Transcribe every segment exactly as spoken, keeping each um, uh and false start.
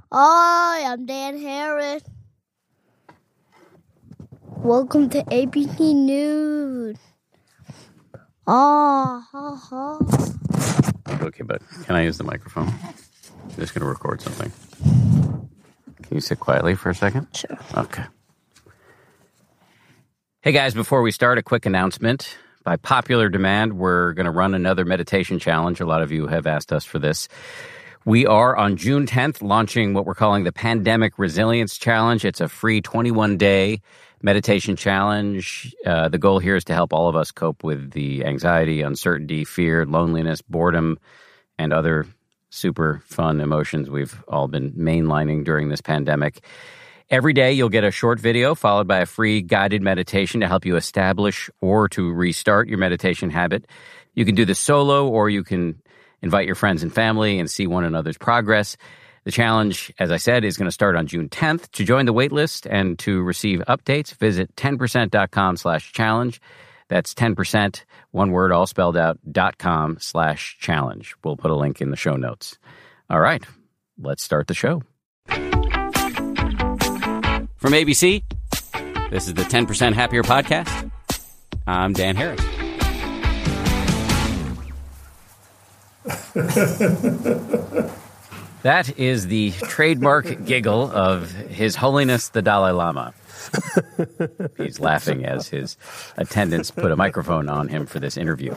Hi, I'm Dan Harris. Welcome to A B C News. Ah, ha, ha. Okay, but can I use the microphone? I'm just going to record something. Can you sit quietly for a second? Sure. Okay. Hey, guys, before we start, a quick announcement. By popular demand, we're going to run another meditation challenge. A lot of you have asked us for this. We are on June tenth launching what we're calling the Pandemic Resilience Challenge. It's a free twenty-one day meditation challenge. Uh, the goal here is to help all of us cope with the anxiety, uncertainty, fear, loneliness, boredom, and other super fun emotions we've all been mainlining during this pandemic. Every day you'll get a short video followed by a free guided meditation to help you establish or to restart your meditation habit. You can do this solo, or you can invite your friends and family and see one another's progress. The challenge, as I said, is going to start on June tenth. To join the waitlist and to receive updates, visit ten percent dot com slash challenge. That's ten percent, one word, all spelled out, dot com slash challenge. We'll put a link in the show notes. All right, let's start the show. From A B C, this is the ten percent Happier Podcast. I'm Dan Harris. That is the trademark giggle of His Holiness the Dalai Lama. He's laughing as his attendants put a microphone on him for this interview.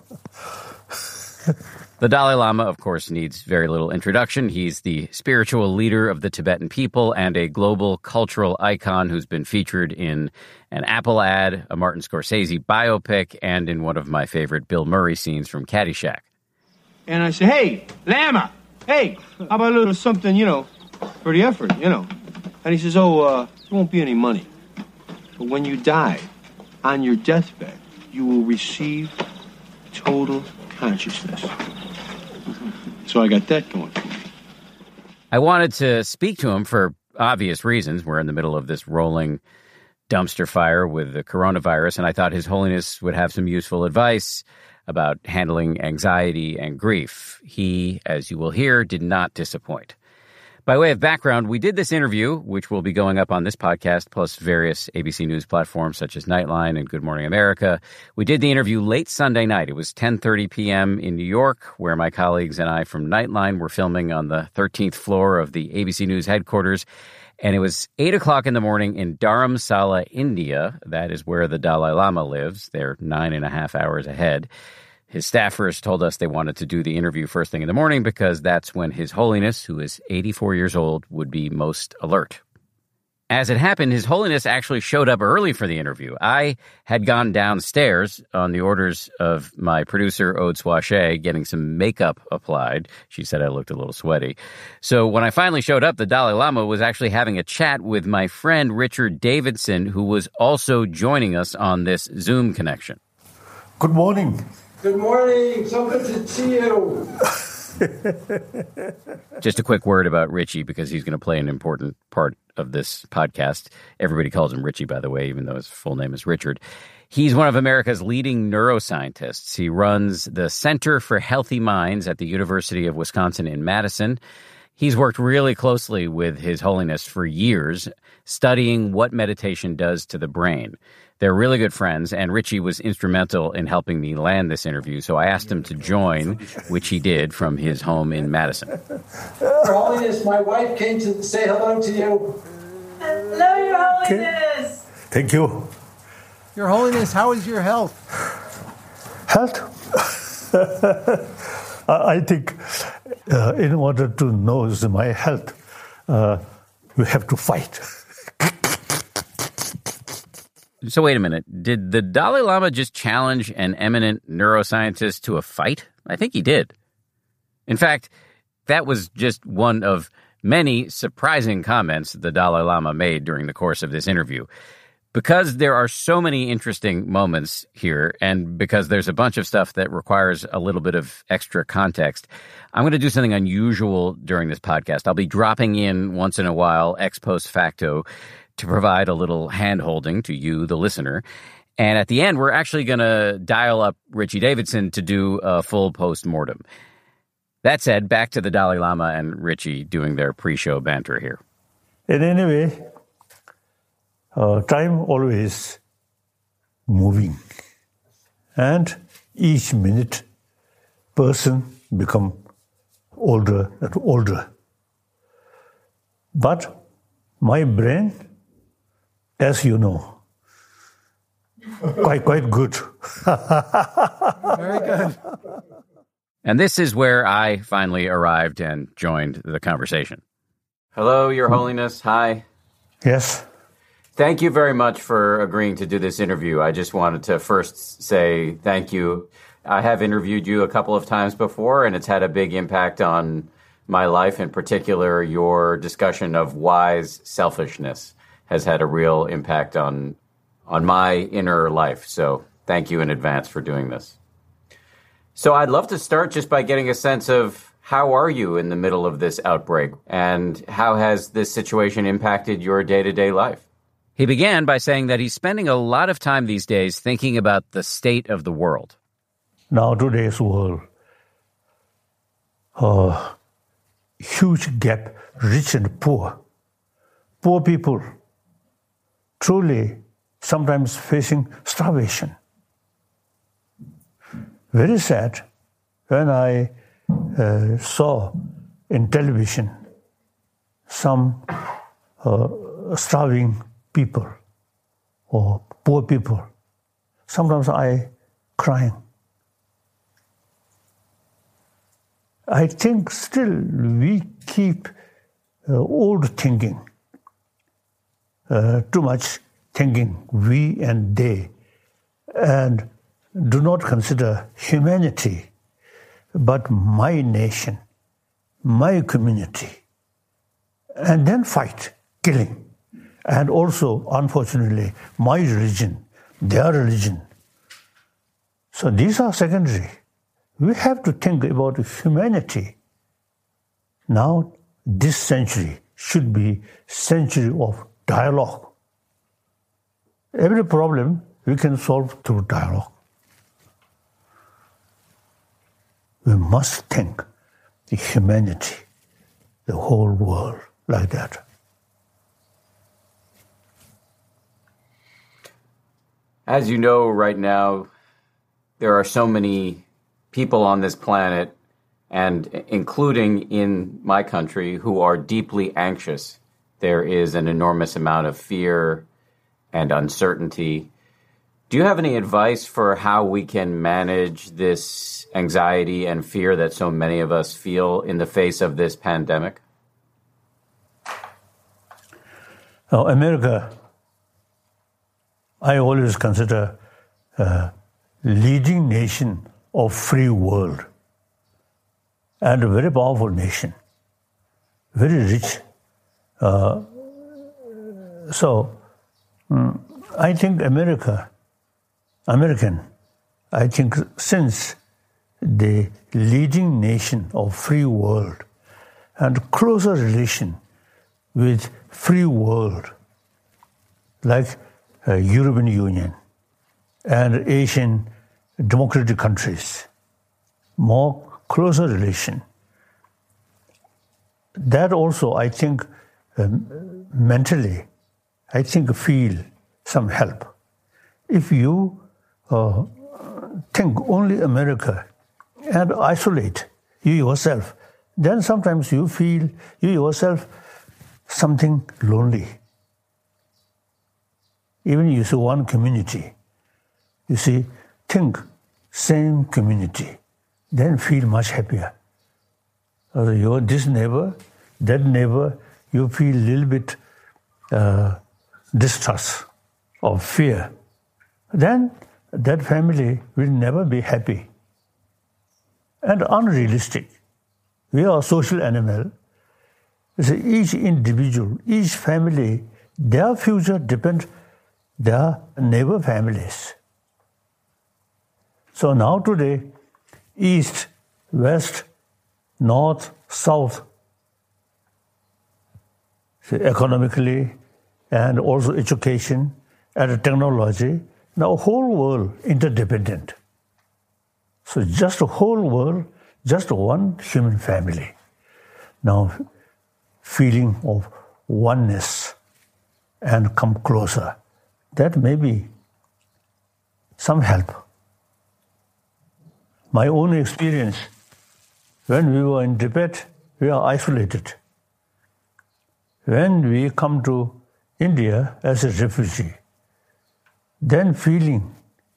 The Dalai Lama, of course, needs very little introduction. He's the spiritual leader of the Tibetan people and a global cultural icon who's been featured in an Apple ad, a Martin Scorsese biopic, and in one of my favorite Bill Murray scenes from Caddyshack. And I said, hey, Lama, hey, how about a little something, you know, for the effort, you know? And he says, oh, uh, there won't be any money. But when you die, on your deathbed, you will receive total consciousness. So I got that going for me. I wanted to speak to him for obvious reasons. We're in the middle of this rolling dumpster fire with the coronavirus, and I thought His Holiness would have some useful advice about handling anxiety and grief. He, as you will hear, did not disappoint. By way of background, we did this interview, which will be going up on this podcast, plus various A B C News platforms such as Nightline and Good Morning America. We did the interview late Sunday night. It was ten thirty p.m. in New York, where my colleagues and I from Nightline were filming on the thirteenth floor of the A B C News headquarters. And it was eight o'clock in the morning in Dharamsala, India. That is where the Dalai Lama lives. They're nine and a half hours ahead. His staffers told us they wanted to do the interview first thing in the morning because that's when His Holiness, who is eighty-four years old, would be most alert. As it happened, His Holiness actually showed up early for the interview. I had gone downstairs on the orders of my producer, Aude Swachet, getting some makeup applied. She said I looked a little sweaty. So when I finally showed up, the Dalai Lama was actually having a chat with my friend Richard Davidson, who was also joining us on this Zoom connection. Good morning. Good morning. So good to see you. Just a quick word about Richie, because he's going to play an important part of this podcast. Everybody calls him Richie, by the way, even though his full name is Richard. He's one of America's leading neuroscientists. He runs the Center for Healthy Minds at the University of Wisconsin in Madison. He's worked really closely with His Holiness for years, studying what meditation does to the brain. They're really good friends, and Richie was instrumental in helping me land this interview, so I asked him to join, which he did from his home in Madison. Your Holiness, my wife came to say hello to you. Hello, Your Holiness. Thank you. Your Holiness, how is your health? Health? I think uh, in order to know my health, uh, you have to fight. So wait a minute. Did the Dalai Lama just challenge an eminent neuroscientist to a fight? I think he did. In fact, that was just one of many surprising comments the Dalai Lama made during the course of this interview. Because there are so many interesting moments here, and because there's a bunch of stuff that requires a little bit of extra context, I'm going to do something unusual during this podcast. I'll be dropping in once in a while, ex post facto, to provide a little hand-holding to you, the listener. And at the end, we're actually going to dial up Richie Davidson to do a full post-mortem. That said, back to the Dalai Lama and Richie doing their pre-show banter here. In any way, uh, time always moving. And each minute, person become older and older. But my brain, as you know, quite quite good. Very good. And this is where I finally arrived and joined the conversation. Hello, Your Holiness. Hi. Yes. Thank you very much for agreeing to do this interview. I just wanted to first say thank you. I have interviewed you a couple of times before, and it's had a big impact on my life. In particular, your discussion of wise selfishness has had a real impact on on my inner life. So thank you in advance for doing this. So I'd love to start just by getting a sense of how are you in the middle of this outbreak, and how has this situation impacted your day-to-day life? He began by saying that he's spending a lot of time these days thinking about the state of the world. Now today's world, uh, huge gap, rich and poor. Poor people truly sometimes facing starvation. Very sad when I uh, saw in television some uh, starving people or poor people. Sometimes I crying. I think still we keep uh, old thinking, uh, too much thinking we and they, and do not consider humanity, but my nation, my community, and then fight, killing. And also, unfortunately, my religion, their religion. So these are secondary. We have to think about humanity. Now, this century should be century of dialogue. Every problem we can solve through dialogue. We must think the humanity, the whole world like that. As you know, right now, there are so many people on this planet, and including in my country, who are deeply anxious. There is an enormous amount of fear and uncertainty. Do you have any advice for how we can manage this anxiety and fear that so many of us feel in the face of this pandemic? Now, America, I always consider a leading nation of free world and a very powerful nation, very rich. Uh, so um, I think America, American, I think since the leading nation of free world and closer relation with free world like uh, European Union and Asian democratic countries, more closer relation. That also, I think, um, mentally, I think feel some help. If you uh, think only America and isolate you yourself, then sometimes you feel you yourself something lonely. Even you see one community, you see, think same community, then feel much happier. Uh, you're this neighbor, that neighbor, you feel a little bit uh, distrust or fear. Then that family will never be happy and unrealistic. We are a social animal. So each individual, each family, their future depends on their neighbor families. So now today, east, west, north, south, so economically and also education and technology, now whole world interdependent. So just the whole world just one human family. Now, feeling of oneness and come closer. That may be some help. My own experience, when we were in Tibet, we are isolated. When we come to India as a refugee, then feeling,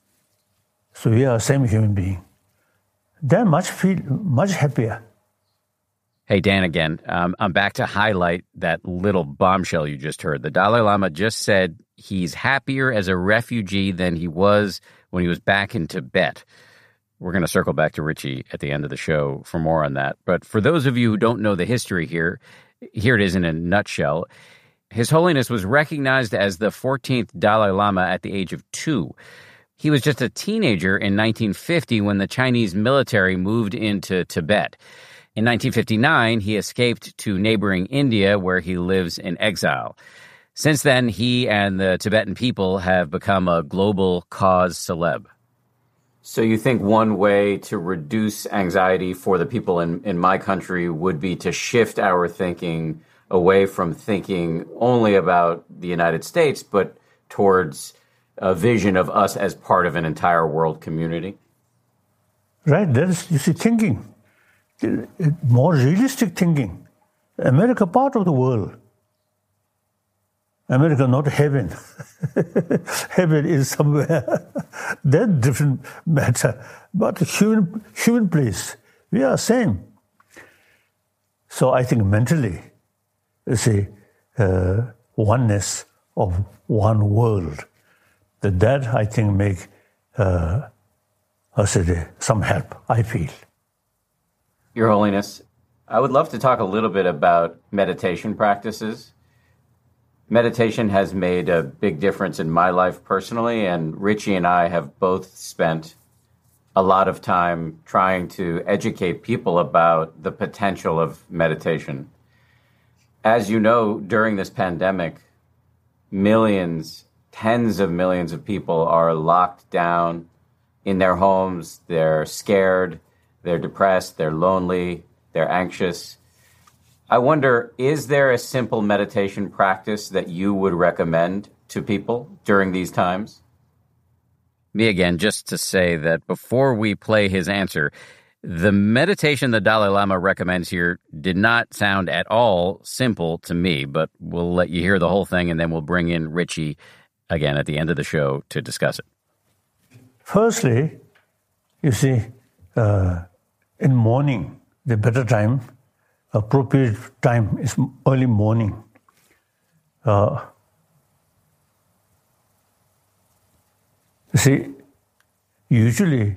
so we are the same human being, then much feel much happier. Hey, Dan, again, um, I'm back to highlight that little bombshell you just heard. The Dalai Lama just said he's happier as a refugee than he was when he was back in Tibet. We're going to circle back to Richie at the end of the show for more on that. But for those of you who don't know the history here, here it is in a nutshell. His Holiness was recognized as the fourteenth Dalai Lama at the age of two. He was just a teenager in nineteen fifty when the Chinese military moved into Tibet. In nineteen fifty-nine, he escaped to neighboring India, where he lives in exile. Since then, he and the Tibetan people have become a global cause celeb. So you think one way to reduce anxiety for the people in, in my country would be to shift our thinking away from thinking only about the United States, but towards a vision of us as part of an entire world community? Right, that is, you see, thinking. More realistic thinking. America part of the world. America not heaven. Heaven is somewhere. That different matter. But human human place. We are same. So I think mentally, you see, uh, oneness of one world. That, that I think make uh, I say, some help, I feel. Your Holiness, I would love to talk a little bit about meditation practices. Meditation has made a big difference in my life personally, and Richie and I have both spent a lot of time trying to educate people about the potential of meditation. As you know, during this pandemic, millions, tens of millions of people are locked down in their homes. They're scared. They're depressed, they're lonely, they're anxious. I wonder, is there a simple meditation practice that you would recommend to people during these times? Me again, just to say that before we play his answer, the meditation the Dalai Lama recommends here did not sound at all simple to me, but we'll let you hear the whole thing and then we'll bring in Richie again at the end of the show to discuss it. Firstly, you see, uh, in morning, the better time, appropriate time is early morning. Uh, you see, usually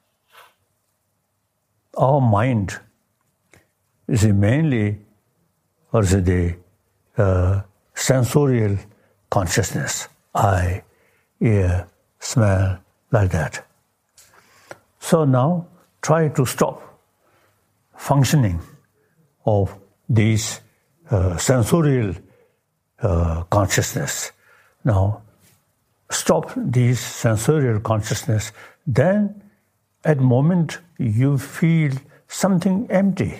our mind is mainly, or is the uh, sensorial consciousness, eye, ear, smell, like that. So now, try to stop functioning of these uh, sensorial uh, consciousness. Now, stop these sensorial consciousness, then at moment you feel something empty.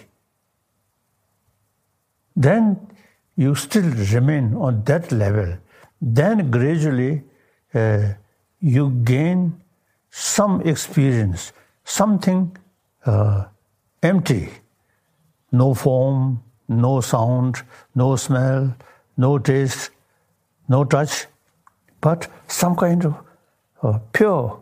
Then you still remain on that level. Then gradually uh, you gain some experience, something uh, empty, no form, no sound, no smell, no taste, no touch, but some kind of uh, pure,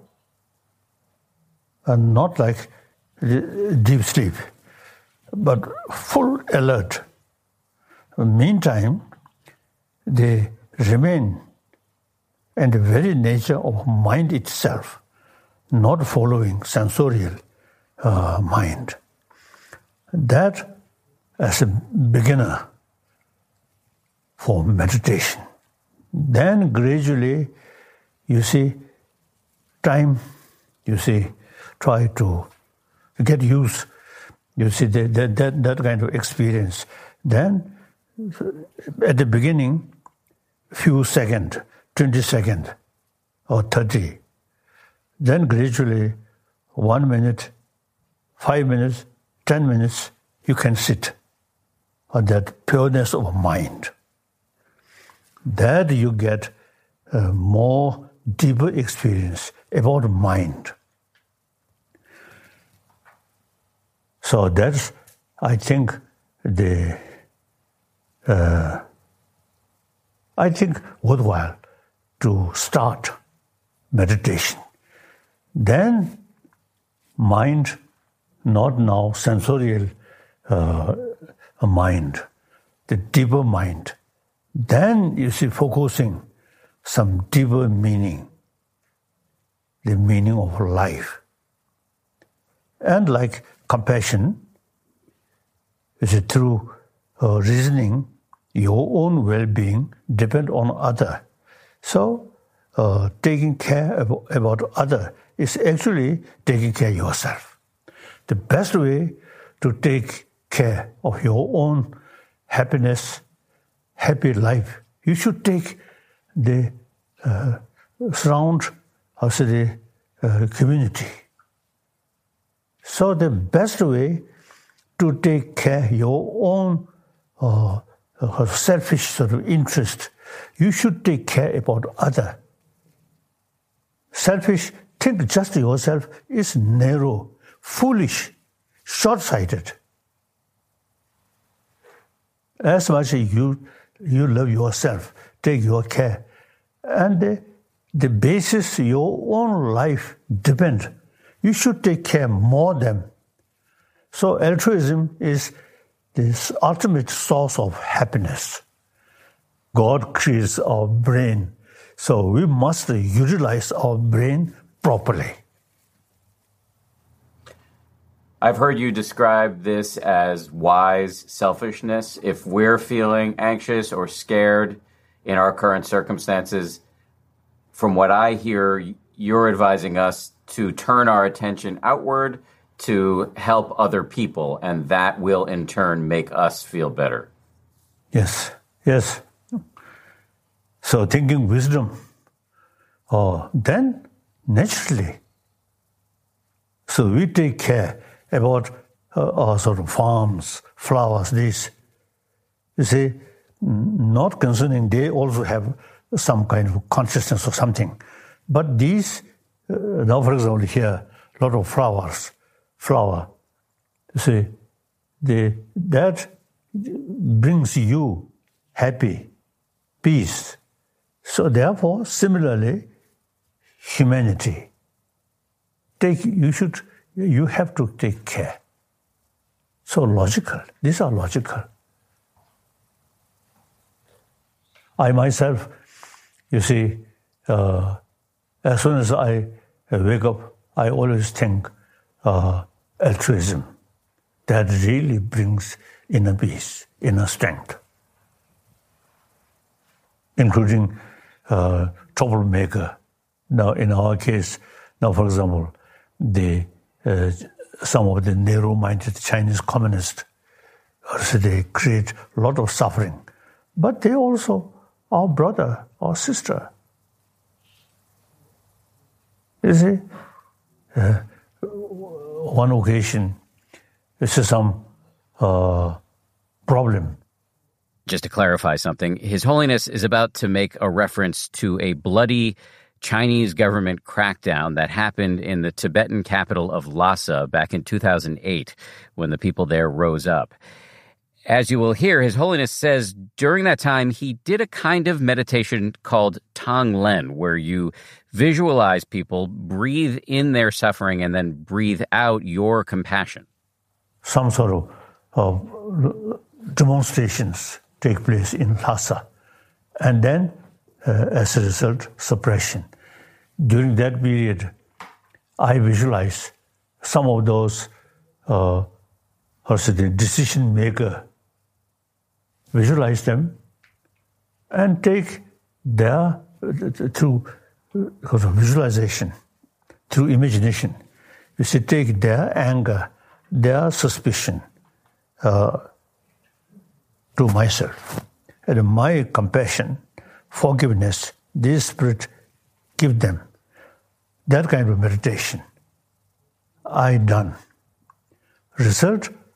and not like deep sleep, but full alert. Meantime, they remain in the very nature of mind itself, not following sensorial uh, mind. That as a beginner for meditation. Then gradually, you see, time, you see, try to get used, you see, that, that, that, that kind of experience. Then, at the beginning, few seconds, twenty seconds, or thirty. Then gradually, one minute, five minutes, ten minutes, you can sit on that pureness of mind. That you get a more deeper experience about mind. So that's, I think, the uh, I think worthwhile to start meditation. Then mind, not now sensorial uh, mind, the deeper mind. Then you see focusing some deeper meaning, the meaning of life. And like compassion, is it through uh, reasoning, your own well-being depends on other. So uh, taking care about, about other is actually taking care of yourself. The best way to take care of your own happiness, happy life, you should take the uh, surround, how say the uh, community. So the best way to take care of your own uh, uh, selfish sort of interest, you should take care about other. Selfish, think just yourself is narrow, foolish, short-sighted. As much as you you love yourself, take your care, and the, the basis your own life depends. You should take care more than. So altruism is this ultimate source of happiness. God creates our brain, so we must utilize our brain properly. I've heard you describe this as wise selfishness. If we're feeling anxious or scared in our current circumstances, from what I hear, you're advising us to turn our attention outward to help other people, and that will in turn make us feel better. Yes, yes. So thinking wisdom, oh, then naturally, so we take care about uh, our sort of farms, flowers, this. You see, not concerning, they also have some kind of consciousness or something. But these, uh, now for example here, a lot of flowers, flower, you see, they, that brings you happy, peace. So therefore, similarly, humanity, take, you should, you have to take care. So logical. These are logical. I myself, you see, uh, as soon as I wake up, I always think uh, altruism. That really brings inner peace, inner strength, including uh, troublemaker. Now, in our case, now, for example, the Uh, some of the narrow-minded Chinese communists, so they create a lot of suffering. But they also our brother or sister. You see, uh, one occasion, this is some uh, problem. Just to clarify something, His Holiness is about to make a reference to a bloody Chinese government crackdown that happened in the Tibetan capital of Lhasa back in two thousand eight when the people there rose up. As you will hear, His Holiness says during that time he did a kind of meditation called Tonglen, where you visualize people, breathe in their suffering, and then breathe out your compassion. Some sort of uh, demonstrations take place in Lhasa, and then Uh, as a result, suppression. During that period, I visualize some of those, uh, also the decision maker, visualize them and take their, through because of visualization, through imagination, you see, take their anger, their suspicion uh, to myself. And my compassion, forgiveness, this Spirit give them. That kind of meditation I done. Result,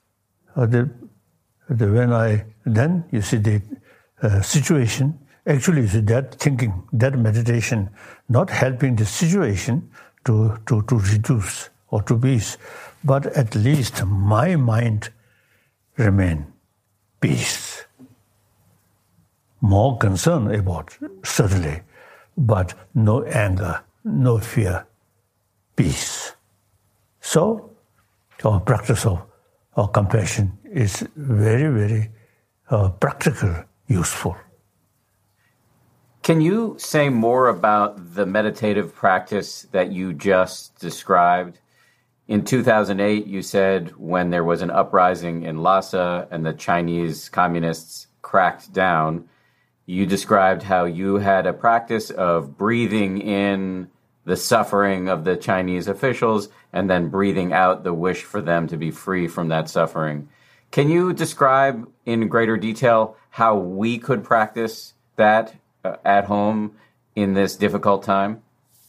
uh, the, the, when I, then you see the uh, situation, actually you see that thinking, that meditation, not helping the situation to, to, to reduce or to peace, but at least my mind remain peace. More concern about, certainly, but no anger, no fear, peace. So, our practice of, of compassion is very, very uh, practical, useful. Can you say more about the meditative practice that you just described? In two thousand eight, you said when there was an uprising in Lhasa and the Chinese communists cracked down, you described how you had a practice of breathing in the suffering of the Chinese officials and then breathing out the wish for them to be free from that suffering. Can you describe in greater detail how we could practice that uh, at home in this difficult time?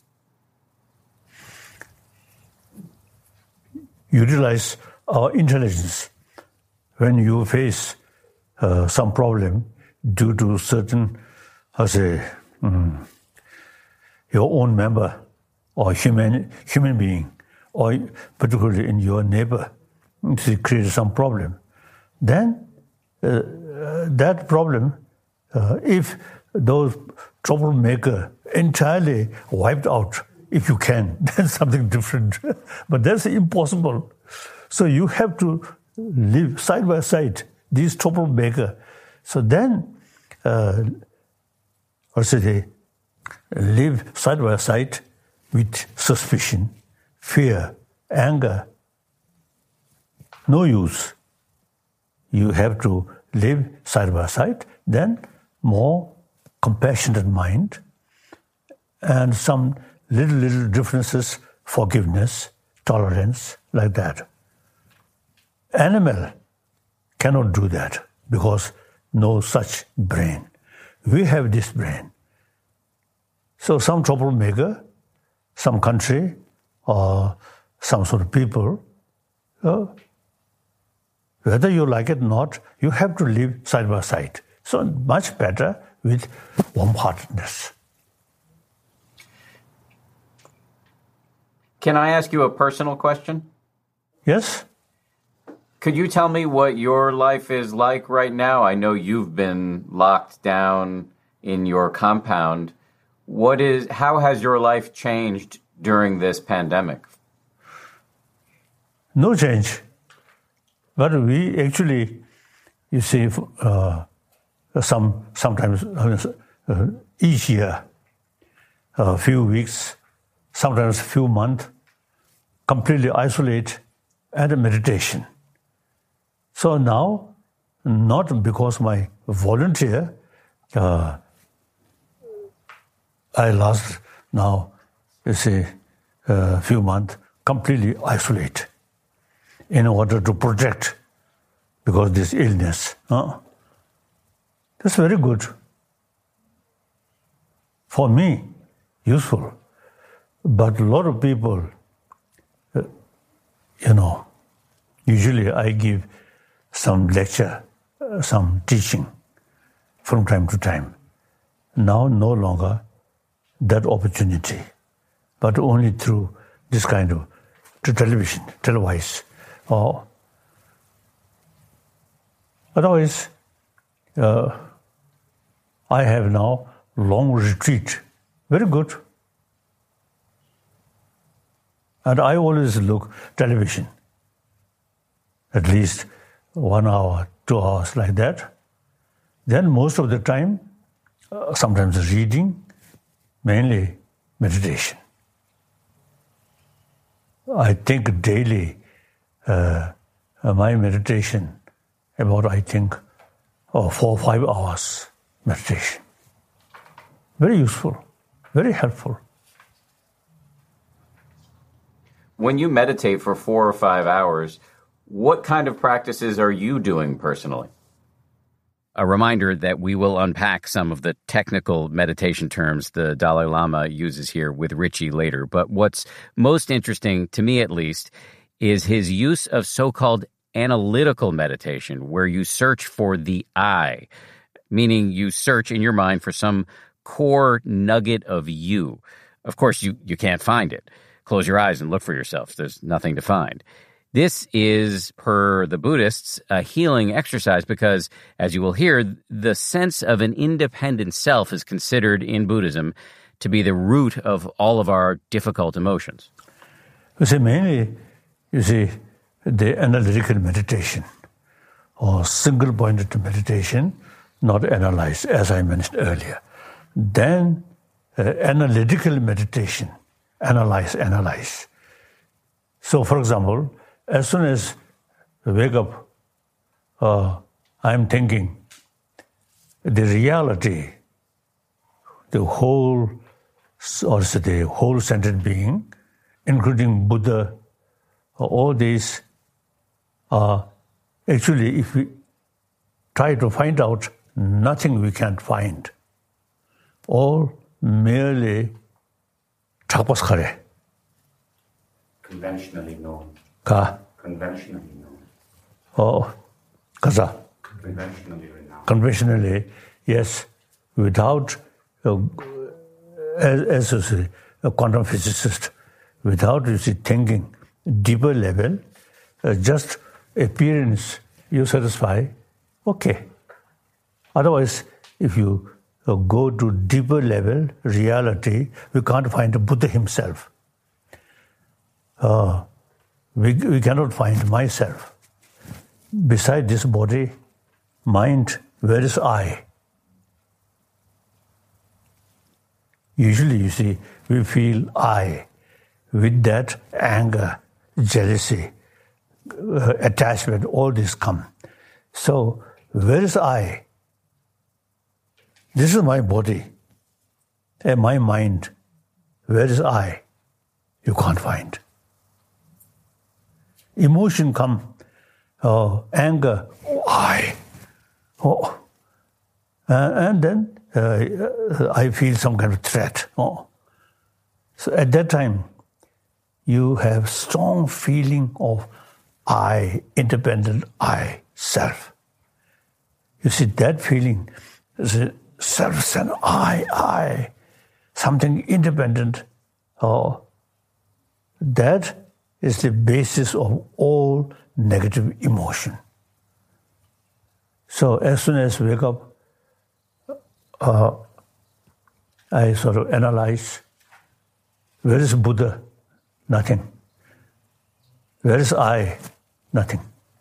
Utilize our intelligence when you face uh, some problem due to certain, how say, um, your own member or human human being, or particularly in your neighbor, to create some problem. Then uh, uh, that problem, uh, if those troublemaker entirely wiped out, if you can, then something different. But that's impossible. So you have to live side by side, these troublemaker. So then, uh, what should they live side by side with suspicion, fear, anger. No use. You have to live side by side, then more compassionate mind, and some little, little differences, forgiveness, tolerance, like that. Animal cannot do that because no such brain. We have this brain. So some troublemaker, some country, or some sort of people, uh, whether you like it or not, you have to live side by side. So much better with warm-heartedness. Can I ask you a personal question? Yes? Could you tell me what your life is like right now? I know you've been locked down in your compound. What is? How has your life changed during this pandemic? No change. But we actually, you see, uh, some sometimes uh, each year, a few weeks, sometimes a few months, completely isolate and meditation. So now, not because my volunteer, uh, I lost now, you see, a few months, completely isolate in order to protect because this illness. Huh? That's very good. For me, useful. But a lot of people, uh, you know, usually I give some lecture, uh, some teaching from time to time. Now no longer that opportunity, but only through this kind of to television, televise, or otherwise, uh, I have now long retreat. Very good. And I always look television, at least one hour, two hours like that. Then most of the time, uh, sometimes reading, mainly meditation. I think daily, uh, my meditation, about I think oh, four or five hours meditation. Very useful, very helpful. When you meditate for four or five hours, what kind of practices are you doing personally? A reminder that we will unpack some of the technical meditation terms the Dalai Lama uses here with Richie later. But what's most interesting, to me at least, is his use of so-called analytical meditation where you search for the I, meaning you search in your mind for some core nugget of you. Of course, you, you can't find it. Close your eyes and look for yourself. There's nothing to find. This is, per the Buddhists, a healing exercise because, as you will hear, the sense of an independent self is considered in Buddhism to be the root of all of our difficult emotions. You see, mainly, you see, the analytical meditation or single-pointed meditation, not analyze, as I mentioned earlier. Then uh, analytical meditation, analyze, analyze. So, for example, as soon as I wake up, uh, I'm thinking the reality, the whole, or say the whole sentient being, including Buddha, all these are actually, if we try to find out, nothing we can't find. All merely tapas. Conventionally known. Ka? Conventionally known. Oh, kaza? Conventionally renowned. Conventionally, yes, without, uh, as, as a, a quantum physicist, without, you see, thinking deeper level, uh, just appearance you satisfy, okay. Otherwise, if you uh, go to deeper level, reality, we can't find the Buddha himself. Uh, we, we cannot find myself. Beside this body, mind, where is I? Usually, you see, we feel I. With that, anger, jealousy, uh, attachment, all this come. So, where is I? This is my body and my mind. Where is I? You can't find. Emotion come, uh, anger, oh, I. Oh. Uh, and then uh, I feel some kind of threat. Oh. So at that time, you have strong feeling of I, independent I, self. You see, that feeling is a self and I, I, something independent. Oh, that is the basis of all negative emotion. So as soon as I wake up, uh, I sort of analyze, where is Buddha? Nothing. Where is I? Nothing.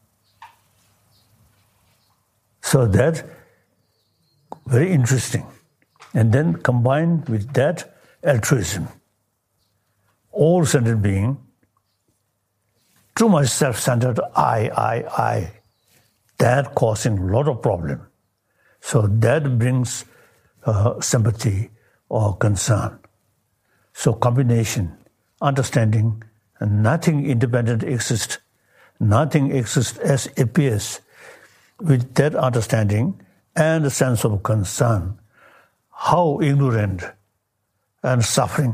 So that, very interesting. And then combined with that, altruism. All sentient being, too much self-centered I, I, I, that causing a lot of problem. So that brings uh, sympathy or concern. So combination, understanding, nothing independent exists, nothing exists as appears. With that understanding and a sense of concern, how ignorant and suffering.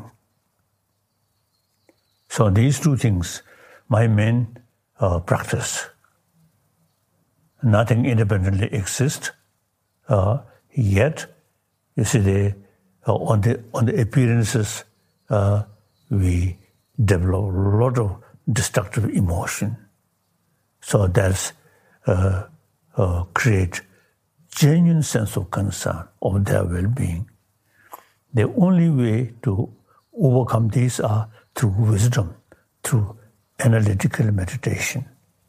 So these two things, my main uh, practice. Nothing independently exists, uh, yet, you see, the, uh, on the on the appearances, uh, we develop a lot of destructive emotion. So that's uh, uh, create genuine sense of concern of their well-being. The only way to overcome these are through wisdom, through analytical meditation.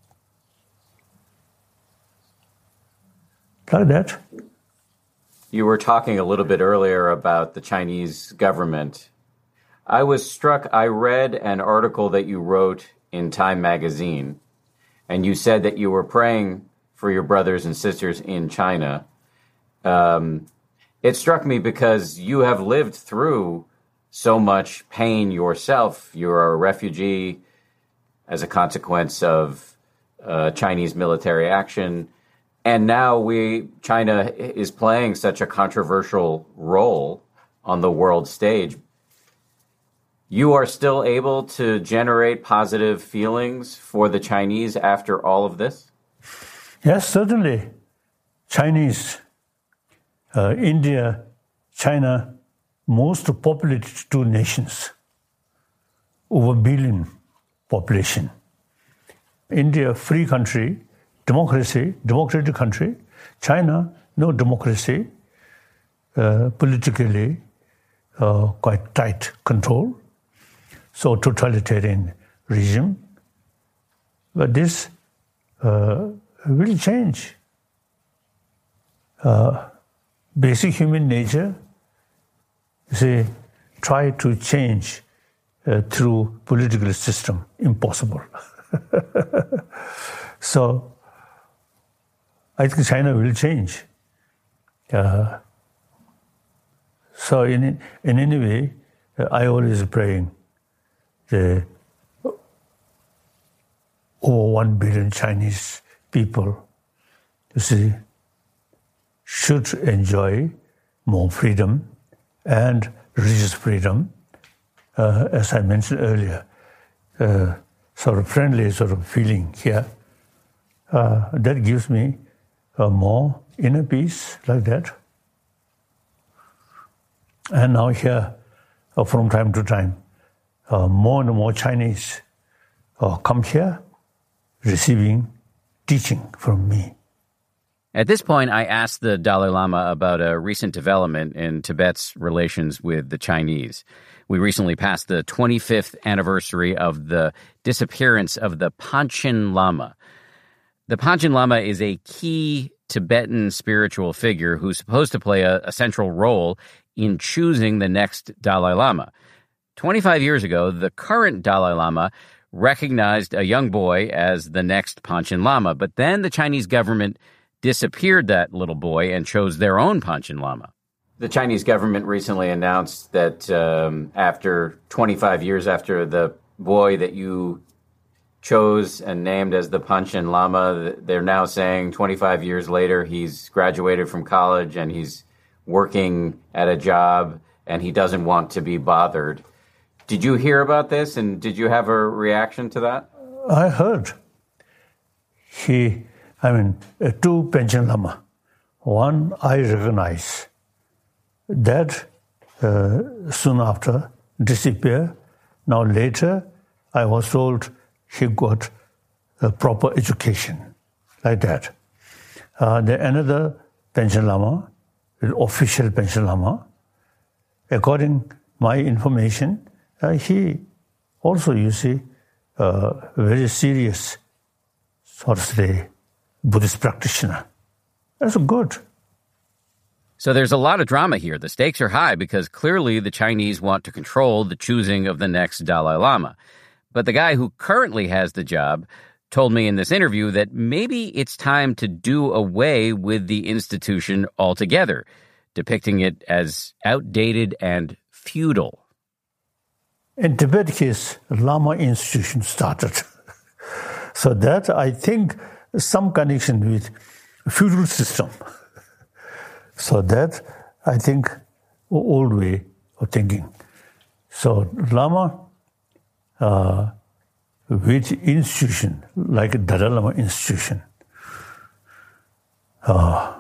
Like that. You were talking a little bit earlier about the Chinese government. I was struck, I read an article that you wrote in Time magazine, and you said that you were praying for your brothers and sisters in China. Um, it struck me because you have lived through so much pain yourself. You're a refugee as a consequence of uh, Chinese military action. And now we China is playing such a controversial role on the world stage. You are still able to generate positive feelings for the Chinese after all of this? Yes, certainly. Chinese, uh, India, China, most populated two nations, over a billion population. India, free country, democracy, democratic country. China, no democracy, uh, politically uh, quite tight control. So totalitarian regime. But this uh, will change. Uh, basic human nature, you see, try to change uh, through political system, impossible. So I think China will change. Uh, so in in any way, uh, I always praying the over one billion Chinese people, you see, should enjoy more freedom and religious freedom, uh, as I mentioned earlier, uh, sort of friendly sort of feeling here. Uh, that gives me uh, more inner peace like that. And now here, uh, from time to time, uh, more and more Chinese uh, come here receiving teaching from me. At this point, I asked the Dalai Lama about a recent development in Tibet's relations with the Chinese. We recently passed the twenty-fifth anniversary of the disappearance of the Panchen Lama. The Panchen Lama is a key Tibetan spiritual figure who's supposed to play a, a central role in choosing the next Dalai Lama. twenty-five years ago, the current Dalai Lama recognized a young boy as the next Panchen Lama, but then the Chinese government disappeared that little boy and chose their own Panchen Lama. The Chinese government recently announced that um, after twenty-five years after the boy that you chose and named as the Panchen Lama, they're now saying twenty-five years later he's graduated from college and he's working at a job and he doesn't want to be bothered. Did you hear about this and did you have a reaction to that? I heard. He, I mean, uh, two Panchen Lama. One I recognize. That uh, soon after disappeared. Now later, I was told he got a proper education, like that. Uh, the another Panchen Lama, the official Panchen Lama, according my information, uh, he also, you see, uh, very serious, sort of say, Buddhist practitioner. That's good. So there's a lot of drama here. The stakes are high because clearly the Chinese want to control the choosing of the next Dalai Lama. But the guy who currently has the job told me in this interview that maybe it's time to do away with the institution altogether, depicting it as outdated and feudal. In Tibet case, Lama institution started. So that, I think, some connection with feudal system. So that, I think, old way of thinking. So Lama, uh, with institution, like Dalai Lama institution, uh,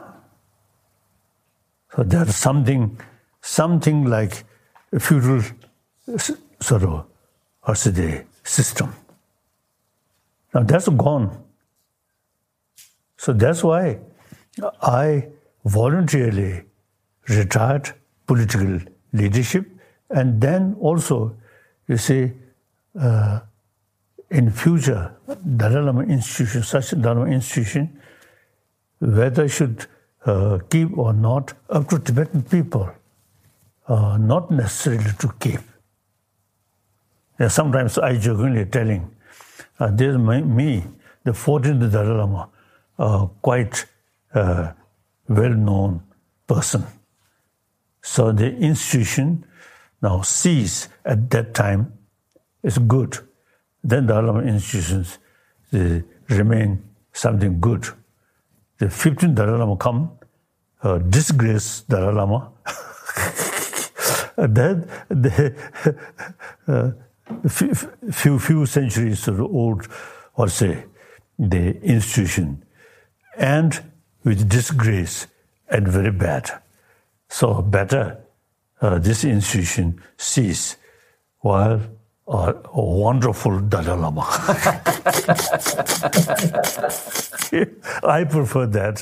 so there's something, something like a feudal sort of, what's the system. Now that's gone. So that's why I voluntarily retired political leadership, and then also, you see, uh, in future, Dalai Lama institution, such a Dalai Lama institution, whether should uh, keep or not, up to Tibetan people, uh, not necessarily to keep. Yeah, sometimes I jokingly telling, uh, there's my, me, the fourteenth Dalai Lama, uh, quite uh, well-known person. So the institution now sees at that time is good. Then the Dalai Lama institutions they remain something good. The fifteenth Dalai Lama come, uh, disgrace Dalai Lama, then the uh, few few centuries old, or say, the institution, and with disgrace and very bad. So better uh, this institution cease while uh, a wonderful Dalai Lama. I prefer that.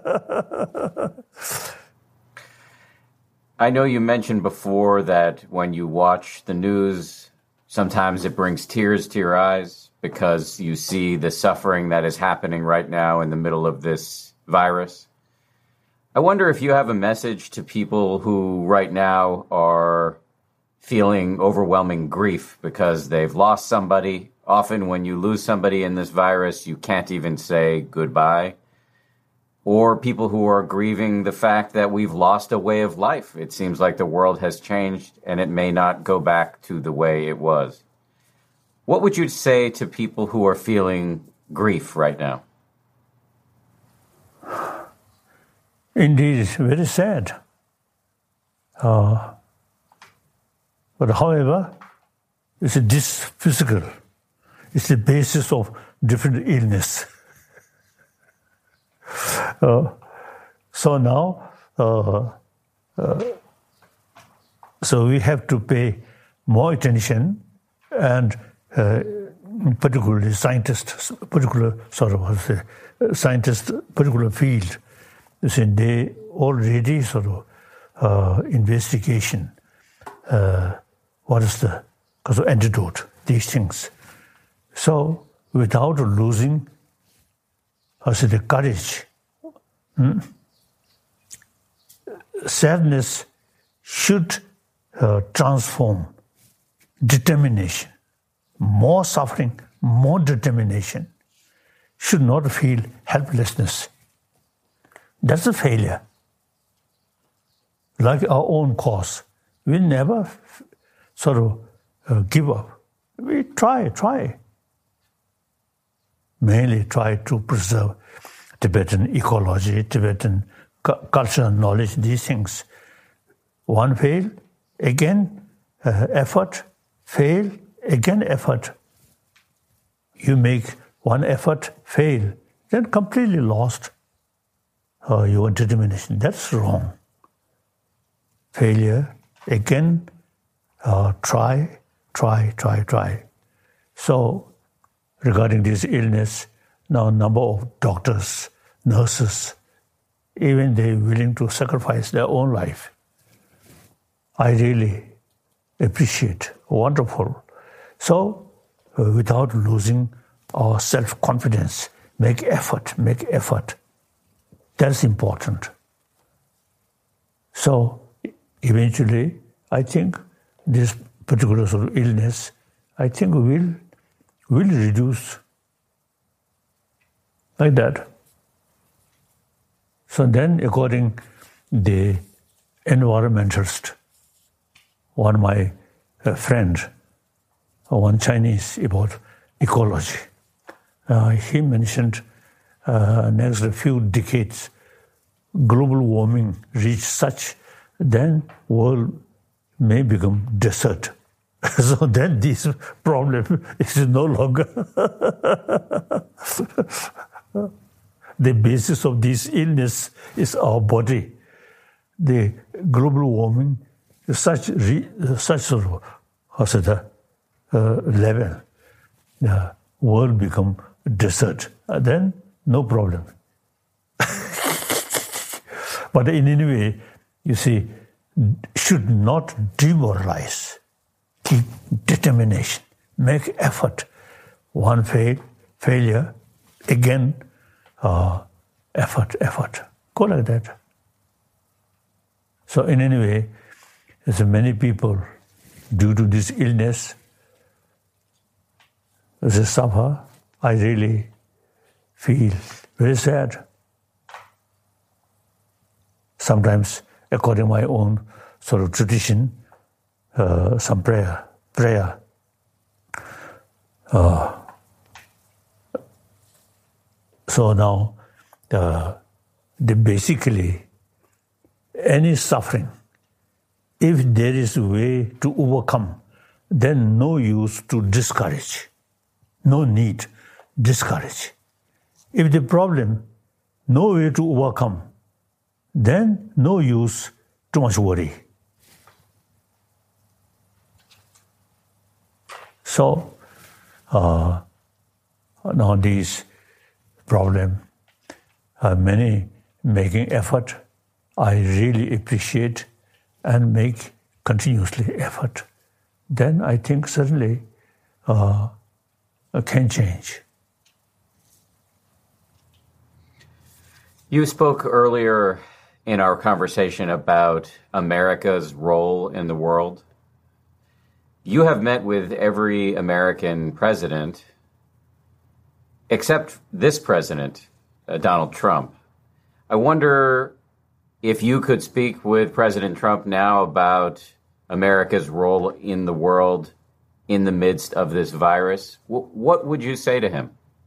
I know you mentioned before that when you watch the news, sometimes it brings tears to your eyes because you see the suffering that is happening right now in the middle of this virus. I wonder if you have a message to people who right now are feeling overwhelming grief because they've lost somebody. Often when you lose somebody in this virus, you can't even say goodbye. Or people who are grieving the fact that we've lost a way of life. It seems like the world has changed and it may not go back to the way it was. What would you say to people who are feeling grief right now? Indeed, it's very sad. Uh, but however, it's this physical. It's the basis of different illness. Uh, so now, uh, uh, so we have to pay more attention, and uh, particularly scientists, particular sort of say, scientists, particular field, you see, they already sort of uh, investigation. Uh, what is the because of antidote? These things. So without losing, I say, the courage. Hmm? Sadness should uh, transform determination. More suffering, more determination. Should not feel helplessness. That's a failure. Like our own cause. We never f- sort of uh, give up. We try, try. Mainly try to preserve Tibetan ecology, Tibetan cu- cultural knowledge, these things. One fail, again uh, effort, fail, again effort. You make one effort, fail, then completely lost uh, your determination. That's wrong. Failure, again, uh, try, try, try, try. So, regarding this illness, now number of doctors, nurses, even they willing to sacrifice their own life. I really appreciate, wonderful. So, uh, without losing our self-confidence, make effort, make effort. That's important. So, eventually, I think this particular sort of illness, I think will will reduce like that. So then, according the environmentalist, one of my uh, friend, one Chinese about ecology, uh, he mentioned uh, next few decades, global warming reach such, then world may become desert. So then this problem is no longer the basis of this illness is our body. The global warming is such re, such sort of how's it, uh, level, the world become desert. Uh, then no problem. But in any way, you see, should not demoralize. Keep determination, make effort. One fail, failure, again, uh, effort, effort. Go like that. So in any way, there's many people, due to this illness, they suffer. I really feel very sad. Sometimes, according to my own sort of tradition, uh, some prayer, prayer. Uh, so now, uh, the basically, any suffering if there is a way to overcome, then no use to discourage. No need, discourage. If the problem, no way to overcome, then no use, too much worry. So, uh, now these problem, uh, many making effort, I really appreciate and make continuously effort. Then I think certainly uh, can change. You spoke earlier in our conversation about America's role in the world. You have met with every American president except this president, uh, Donald Trump. I wonder if you could speak with President Trump now about America's role in the world in the midst of this virus. W- what would you say to him?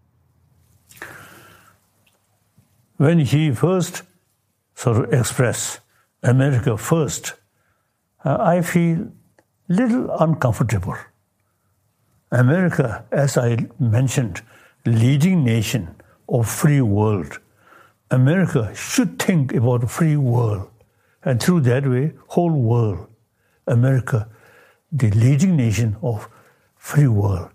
When he first sort of expressed America first, uh, I feel little uncomfortable. America, as I mentioned, leading nation of free world. America should think about free world, and through that way, whole world. America, the leading nation of free world.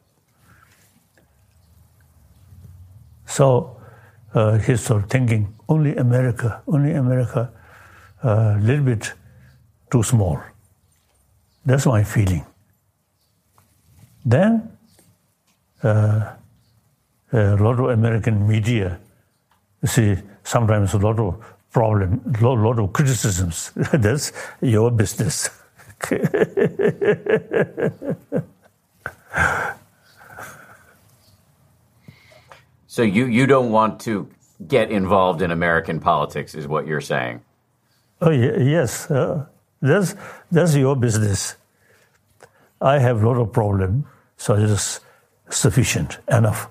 So uh, he's sort of thinking, only America, only America, a uh, little bit too small. That's my feeling. Then, uh, a lot of American media, you see, sometimes a lot of problem, a lot, lot of criticisms. That's your business. So you, you don't want to get involved in American politics, is what you're saying? Oh, yes. Uh, that's, that's your business. I have a lot of problem, so it is sufficient, enough.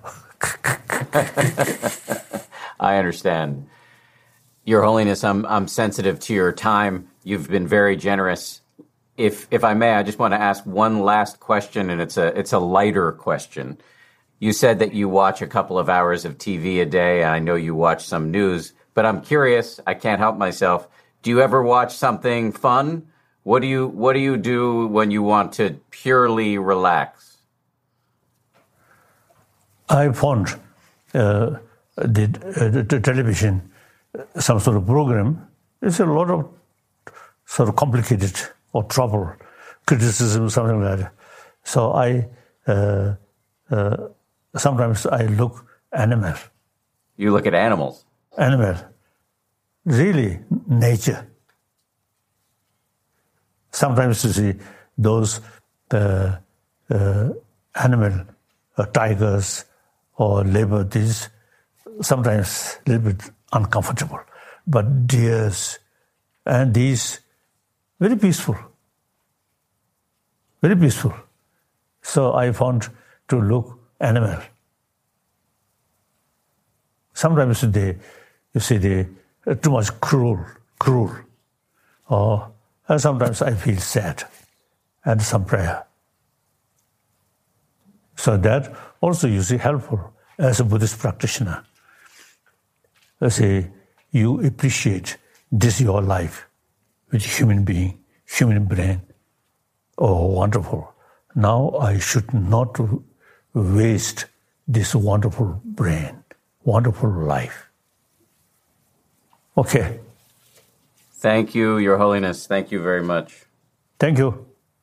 I understand. Your Holiness, I'm I'm sensitive to your time. You've been very generous. If if I may, I just want to ask one last question, and it's a it's a lighter question. You said that you watch a couple of hours of T V a day, and I know you watch some news, but I'm curious, I can't help myself. Do you ever watch something fun? What do you what do you do when you want to purely relax? I found uh, the, uh, the television, some sort of program. It's a lot of sort of complicated or trouble, criticism, something like that. So I uh, uh, sometimes I look animal. You look at animals. Animal, really nature. Sometimes you see those uh, uh, animal, uh, tigers or leopard, these sometimes a little bit uncomfortable. But deers and these, very peaceful, very peaceful. So I found to look animal. Sometimes they, you see, they are too much cruel, cruel. Or and sometimes I feel sad and some prayer. So that also you see helpful as a Buddhist practitioner. Let's say you appreciate this your life with human being, human brain. Oh, wonderful. Now I should not waste this wonderful brain, wonderful life. Okay. Thank you, Your Holiness. Thank you very much. Thank you.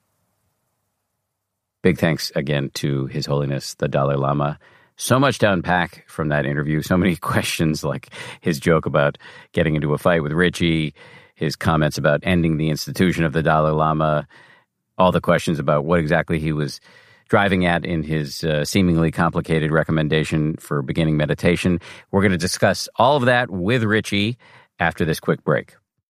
Big thanks again to His Holiness, the Dalai Lama. So much to unpack from that interview. So many questions, like his joke about getting into a fight with Richie, his comments about ending the institution of the Dalai Lama, all the questions about what exactly he was driving at in his uh, seemingly complicated recommendation for beginning meditation. We're going to discuss all of that with Richie after this quick break.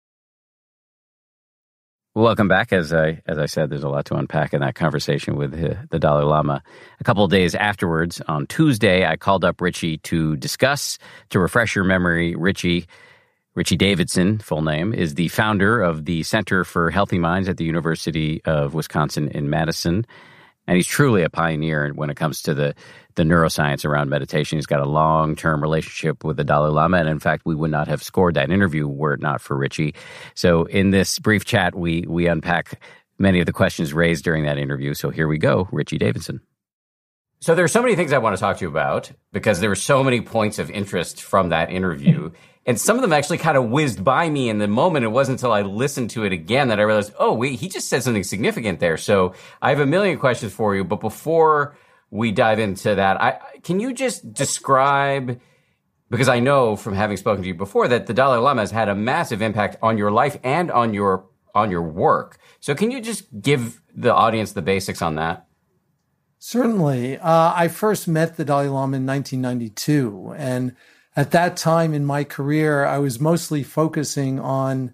Welcome back. As I as I said, there's a lot to unpack in that conversation with uh, the Dalai Lama. A couple of days afterwards, on Tuesday, I called up Richie to discuss, to refresh your memory. Richie, Richie Davidson, full name, is the founder of the Center for Healthy Minds at the University of Wisconsin in Madison. And he's truly a pioneer when it comes to the, the neuroscience around meditation. He's got a long-term relationship with the Dalai Lama. And in fact, we would not have scored that interview were it not for Richie. So in this brief chat, we we unpack many of the questions raised during that interview. So here we go, Richie Davidson. So there are so many things I want to talk to you about because there were so many points of interest from that interview. And some of them actually kind of whizzed by me in the moment. It wasn't until I listened to it again that I realized, oh, wait, he just said something significant there. So I have a million questions for you. But before we dive into that, I, can you just describe, because I know from having spoken to you before that the Dalai Lama has had a massive impact on your life and on your on your work. So can you just give the audience the basics on that? Certainly. Uh, I first met the Dalai Lama in nineteen ninety-two. And at that time in my career, I was mostly focusing on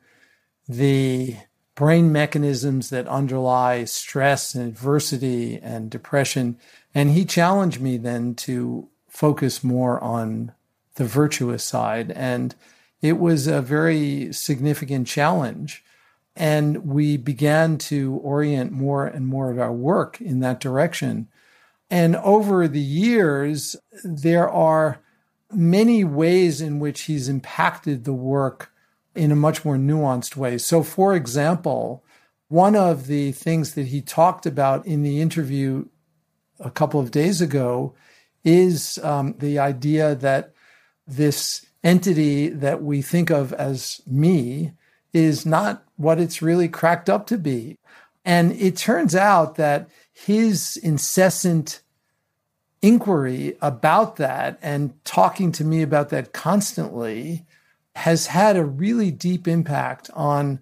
the brain mechanisms that underlie stress and adversity and depression. And he challenged me then to focus more on the virtuous side. And it was a very significant challenge. And we began to orient more and more of our work in that direction. And over the years, there are many ways in which he's impacted the work in a much more nuanced way. So, for example, one of the things that he talked about in the interview a couple of days ago is um, the idea that this entity that we think of as me is not what it's really cracked up to be. And it turns out that his incessant inquiry about that and talking to me about that constantly has had a really deep impact on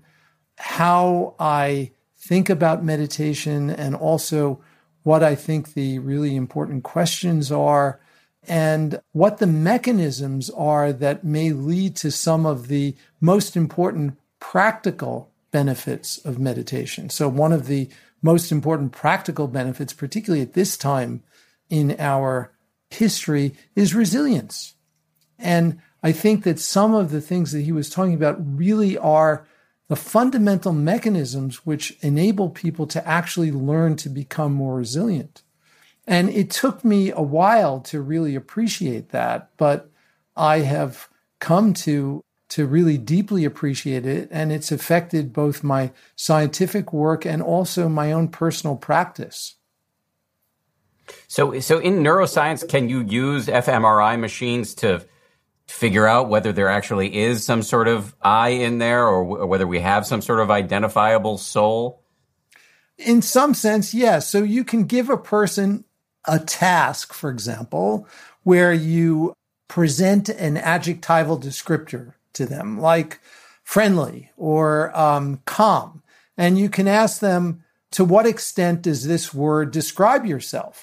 how I think about meditation and also what I think the really important questions are and what the mechanisms are that may lead to some of the most important practical benefits of meditation. So one of the most important practical benefits, particularly at this time in our history, is resilience. And I think that some of the things that he was talking about really are the fundamental mechanisms which enable people to actually learn to become more resilient. And it took me a while to really appreciate that, but I have come to, to really deeply appreciate it, and it's affected both my scientific work and also my own personal practice. So, so in neuroscience, can you use fMRI machines to figure out whether there actually is some sort of I in there or, w- or whether we have some sort of identifiable soul? In some sense, yes. So you can give a person a task, for example, where you present an adjectival descriptor to them, like friendly or um, calm. And you can ask them, to what extent does this word describe yourself?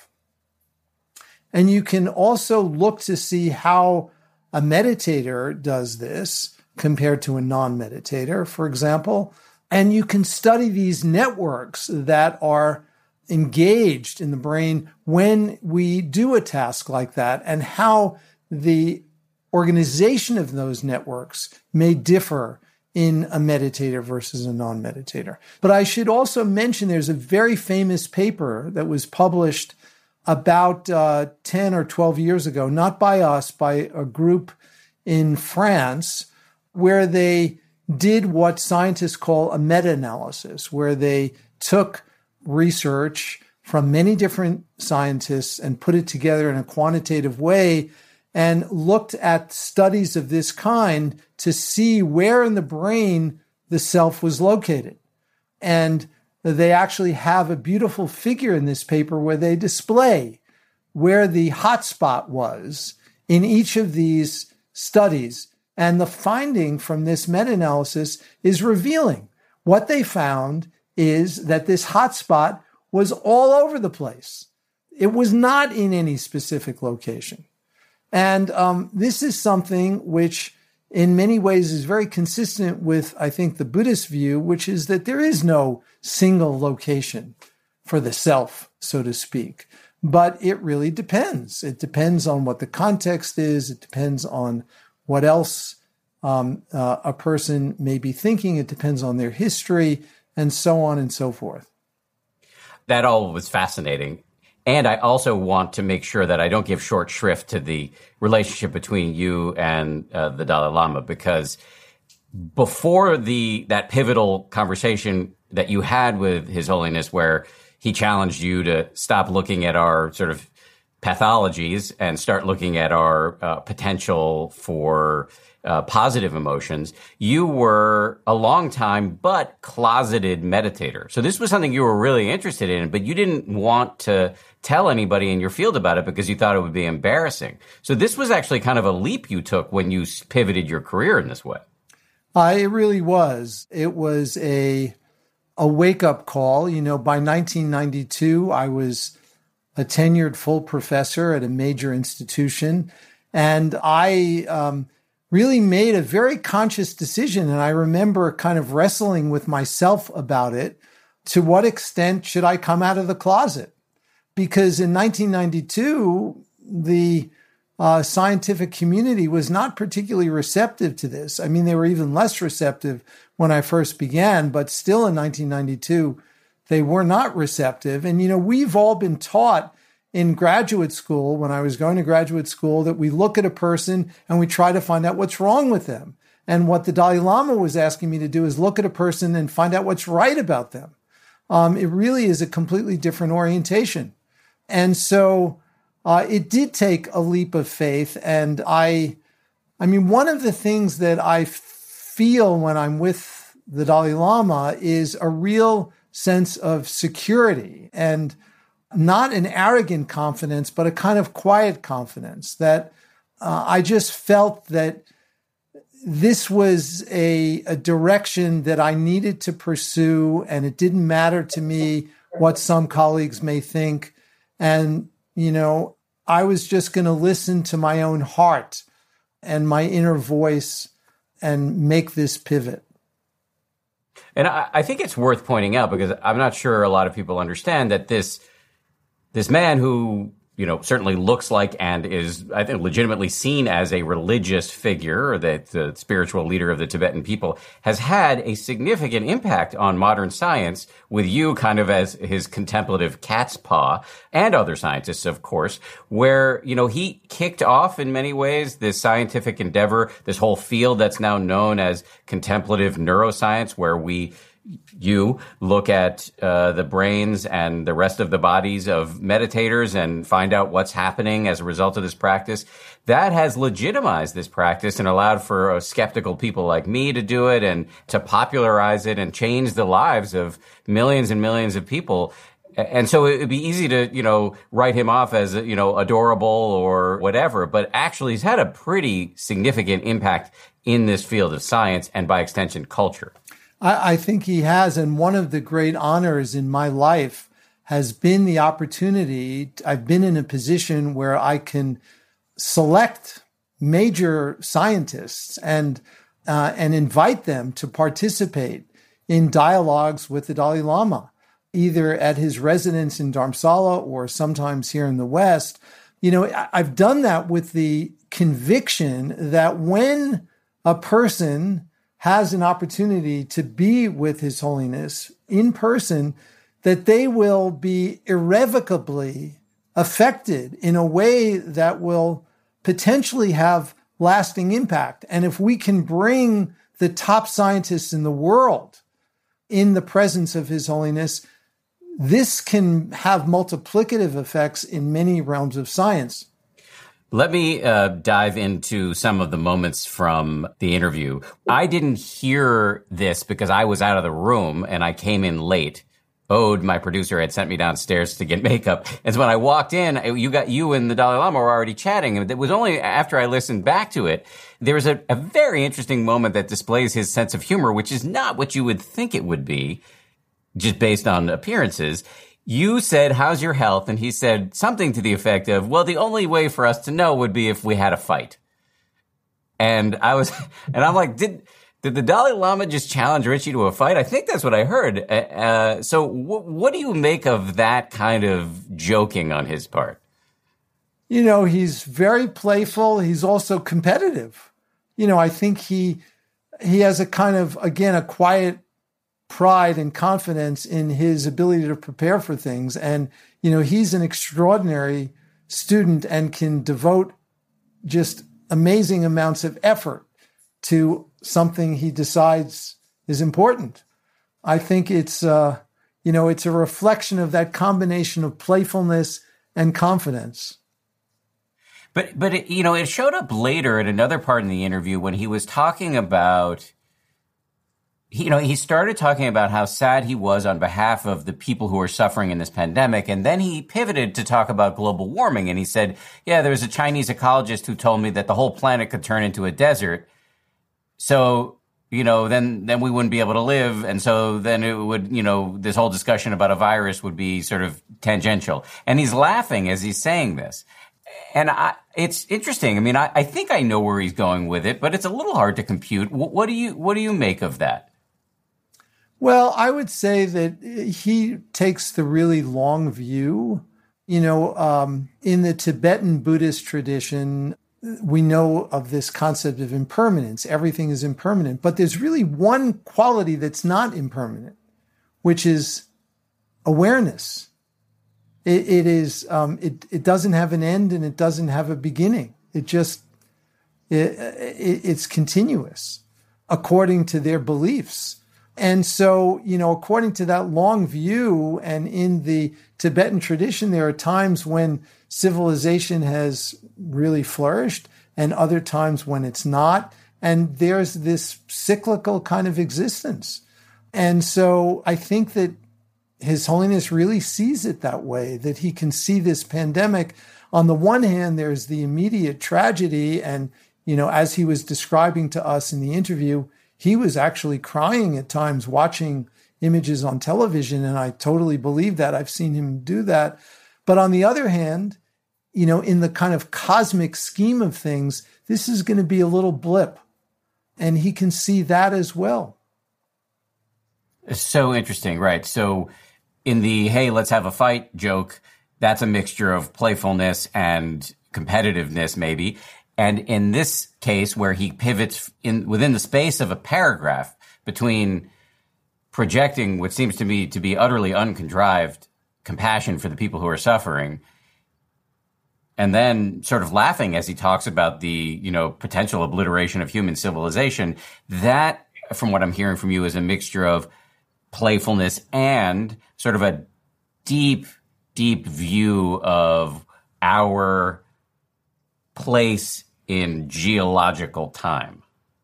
And you can also look to see how a meditator does this compared to a non-meditator, for example. And you can study these networks that are engaged in the brain when we do a task like that and how the organization of those networks may differ in a meditator versus a non-meditator. But I should also mention there's a very famous paper that was published about uh, ten or twelve years ago, not by us, by a group in France, where they did what scientists call a meta-analysis, where they took research from many different scientists and put it together in a quantitative way and looked at studies of this kind to see where in the brain the self was located. And they actually have a beautiful figure in this paper where they display where the hotspot was in each of these studies. And the finding from this meta-analysis is revealing. What they found is that this hotspot was all over the place. It was not in any specific location. And um, this is something which in many ways is very consistent with, I think, the Buddhist view, which is that there is no single location for the self, so to speak. But it really depends. It depends on what the context is. It depends on what else um, uh, a person may be thinking. It depends on their history, and so on and so forth. That all was fascinating. And I also want to make sure that I don't give short shrift to the relationship between you and uh, the Dalai Lama, because before the that pivotal conversation that you had with His Holiness, where he challenged you to stop looking at our sort of pathologies and start looking at our uh, potential for uh, positive emotions, you were a long time but closeted meditator. So this was something you were really interested in, but you didn't want to tell anybody in your field about it because you thought it would be embarrassing. So this was actually kind of a leap you took when you pivoted your career in this way. Uh, it really was. It was a a wake-up call. You know, by nineteen ninety-two, I was a tenured full professor at a major institution, and I um, really made a very conscious decision. And I remember kind of wrestling with myself about it. To what extent should I come out of the closet? Because in nineteen ninety-two, the uh, scientific community was not particularly receptive to this. I mean, they were even less receptive when I first began, but still in nineteen ninety-two, they were not receptive. And, you know, we've all been taught in graduate school, when I was going to graduate school, that we look at a person and we try to find out what's wrong with them. And what the Dalai Lama was asking me to do is look at a person and find out what's right about them. Um, it really is a completely different orientation. And so uh, it did take a leap of faith. And I, I mean, one of the things that I feel when I'm with the Dalai Lama is a real sense of security, and not an arrogant confidence, but a kind of quiet confidence that uh, I just felt that this was a, a direction that I needed to pursue, and it didn't matter to me what some colleagues may think. And, you know, I was just going to listen to my own heart and my inner voice and make this pivot. And I, I think it's worth pointing out, because I'm not sure a lot of people understand that this this man who, you know, certainly looks like and is, I think, legitimately seen as a religious figure, or the, the spiritual leader of the Tibetan people, has had a significant impact on modern science, with you kind of as his contemplative cat's paw, and other scientists, of course, where, you know, he kicked off in many ways this scientific endeavor, this whole field that's now known as contemplative neuroscience, where we You look at uh, the brains and the rest of the bodies of meditators and find out what's happening as a result of this practice. That has legitimized this practice and allowed for uh, skeptical people like me to do it and to popularize it and change the lives of millions and millions of people. And so it would be easy to, you know, write him off as, you know, adorable or whatever, but actually he's had a pretty significant impact in this field of science and, by extension, culture. I, I think he has. And one of the great honors in my life has been the opportunity. I've been in a position where I can select major scientists and uh, and invite them to participate in dialogues with the Dalai Lama, either at his residence in Dharamsala or sometimes here in the West. You know, I've done that with the conviction that when a person has an opportunity to be with His Holiness in person, that they will be irrevocably affected in a way that will potentially have lasting impact. And if we can bring the top scientists in the world in the presence of His Holiness, this can have multiplicative effects in many realms of science. Let me uh, dive into some of the moments from the interview. I didn't hear this because I was out of the room and I came in late. Ode, my producer, had sent me downstairs to get makeup. And so when I walked in, you got you and the Dalai Lama were already chatting. And it was only after I listened back to it, there was a, a very interesting moment that displays his sense of humor, which is not what you would think it would be, just based on appearances. You said, "How's your health?" And he said something to the effect of, "Well, the only way for us to know would be if we had a fight." And I was, and I'm like, did, did the Dalai Lama just challenge Richie to a fight? I think that's what I heard. Uh, so w- what do you make of that kind of joking on his part? You know, he's very playful. He's also competitive. you know, I think he he has a kind of, again, a quiet pride and confidence in his ability to prepare for things. And, you know, he's an extraordinary student and can devote just amazing amounts of effort to something he decides is important. I think it's, uh, you know, it's a reflection of that combination of playfulness and confidence. But, but it, you know, it showed up later in another part in the interview when he was talking about, you know, he started talking about how sad he was on behalf of the people who are suffering in this pandemic. And then he pivoted to talk about global warming. And he said, yeah, there was a Chinese ecologist who told me that the whole planet could turn into a desert. So, you know, then, then we wouldn't be able to live. And so then it would, you know, this whole discussion about a virus would be sort of tangential. And he's laughing as he's saying this. And I, it's interesting. I mean, I, I think I know where he's going with it, but it's a little hard to compute. What, what do you, what do you make of that? Well, I would say that he takes the really long view. You know, um, in the Tibetan Buddhist tradition, we know of this concept of impermanence. Everything is impermanent, but there's really one quality that's not impermanent, which is awareness. It, it is, um, it, it doesn't have an end and it doesn't have a beginning. It just, it, it, it's continuous according to their beliefs. And so, you know, according to that long view, and in the Tibetan tradition, there are times when civilization has really flourished and other times when it's not. And there's this cyclical kind of existence. And so I think that His Holiness really sees it that way, that he can see this pandemic. On the one hand, there's the immediate tragedy. And, you know, as he was describing to us in the interview, he was actually crying at times watching images on television. And I totally believe that. I've seen him do that. But on the other hand, you know, in the kind of cosmic scheme of things, this is going to be a little blip. And he can see that as well. It's so interesting, right? So in the, hey, let's have a fight joke, that's a mixture of playfulness and competitiveness, maybe. And in this case, where he pivots in within the space of a paragraph between projecting what seems to me to be utterly uncontrived compassion for the people who are suffering, and then sort of laughing as he talks about the, you know, potential obliteration of human civilization, that, from what I'm hearing from you, is a mixture of playfulness and sort of a deep, deep view of our place in geological time.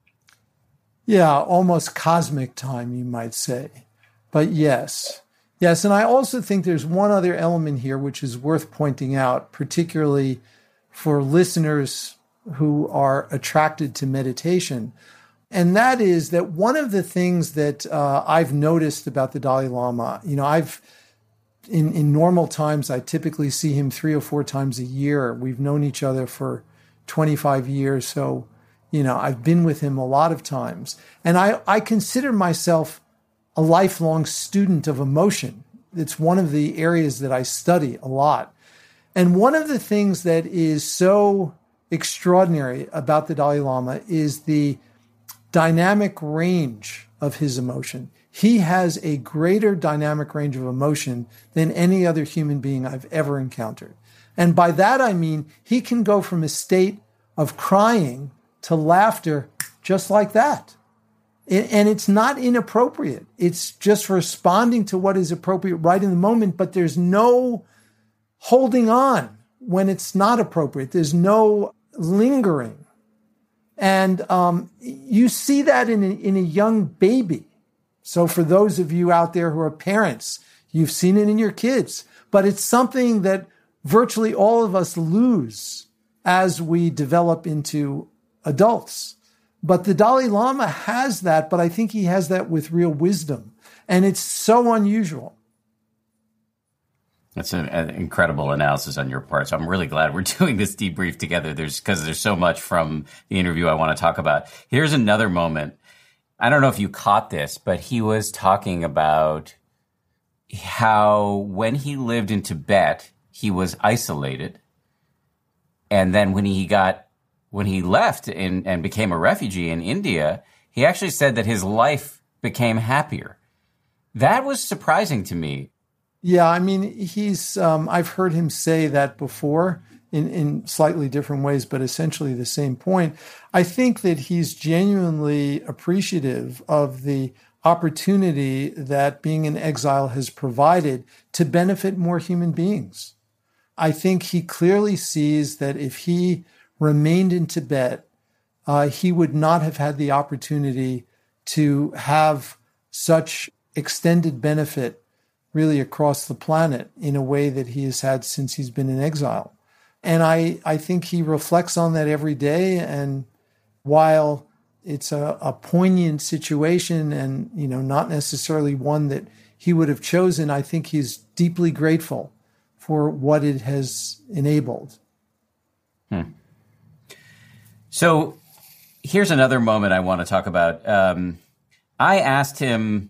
Yeah, almost cosmic time, you might say. But yes. Yes, and I also think there's one other element here which is worth pointing out, particularly for listeners who are attracted to meditation. And that is that one of the things that uh, I've noticed about the Dalai Lama, you know, I've, in, in normal times, I typically see him three or four times a year. We've known each other for twenty-five years. So, you know, I've been with him a lot of times. And I, I consider myself a lifelong student of emotion. It's one of the areas that I study a lot. And one of the things that is so extraordinary about the Dalai Lama is the dynamic range of his emotion. He has a greater dynamic range of emotion than any other human being I've ever encountered. And by that, I mean, he can go from a state of crying to laughter just like that. And it's not inappropriate. It's just responding to what is appropriate right in the moment, but there's no holding on when it's not appropriate. There's no lingering. And um, you see that in a, in a young baby. So for those of you out there who are parents, you've seen it in your kids. But it's something that virtually all of us lose as we develop into adults. But the Dalai Lama has that, but I think he has that with real wisdom. And it's so unusual. That's an, an incredible analysis on your part. So I'm really glad we're doing this debrief together. There's because there's so much from the interview I want to talk about. Here's another moment. I don't know if you caught this, but he was talking about how when he lived in Tibet, he was isolated. And then when he got when he left in, and became a refugee in India, he actually said that his life became happier. That was surprising to me. Yeah, I mean, he's, um, I've heard him say that before in, in slightly different ways, but essentially the same point. I think that he's genuinely appreciative of the opportunity that being in exile has provided to benefit more human beings. I think he clearly sees that if he remained in Tibet, uh, he would not have had the opportunity to have such extended benefit really across the planet in a way that he has had since he's been in exile. And I, I think he reflects on that every day. And while it's a, a poignant situation and, you know, not necessarily one that he would have chosen, I think he's deeply grateful for what it has enabled. Hmm. So here's another moment I want to talk about. Um, I asked him,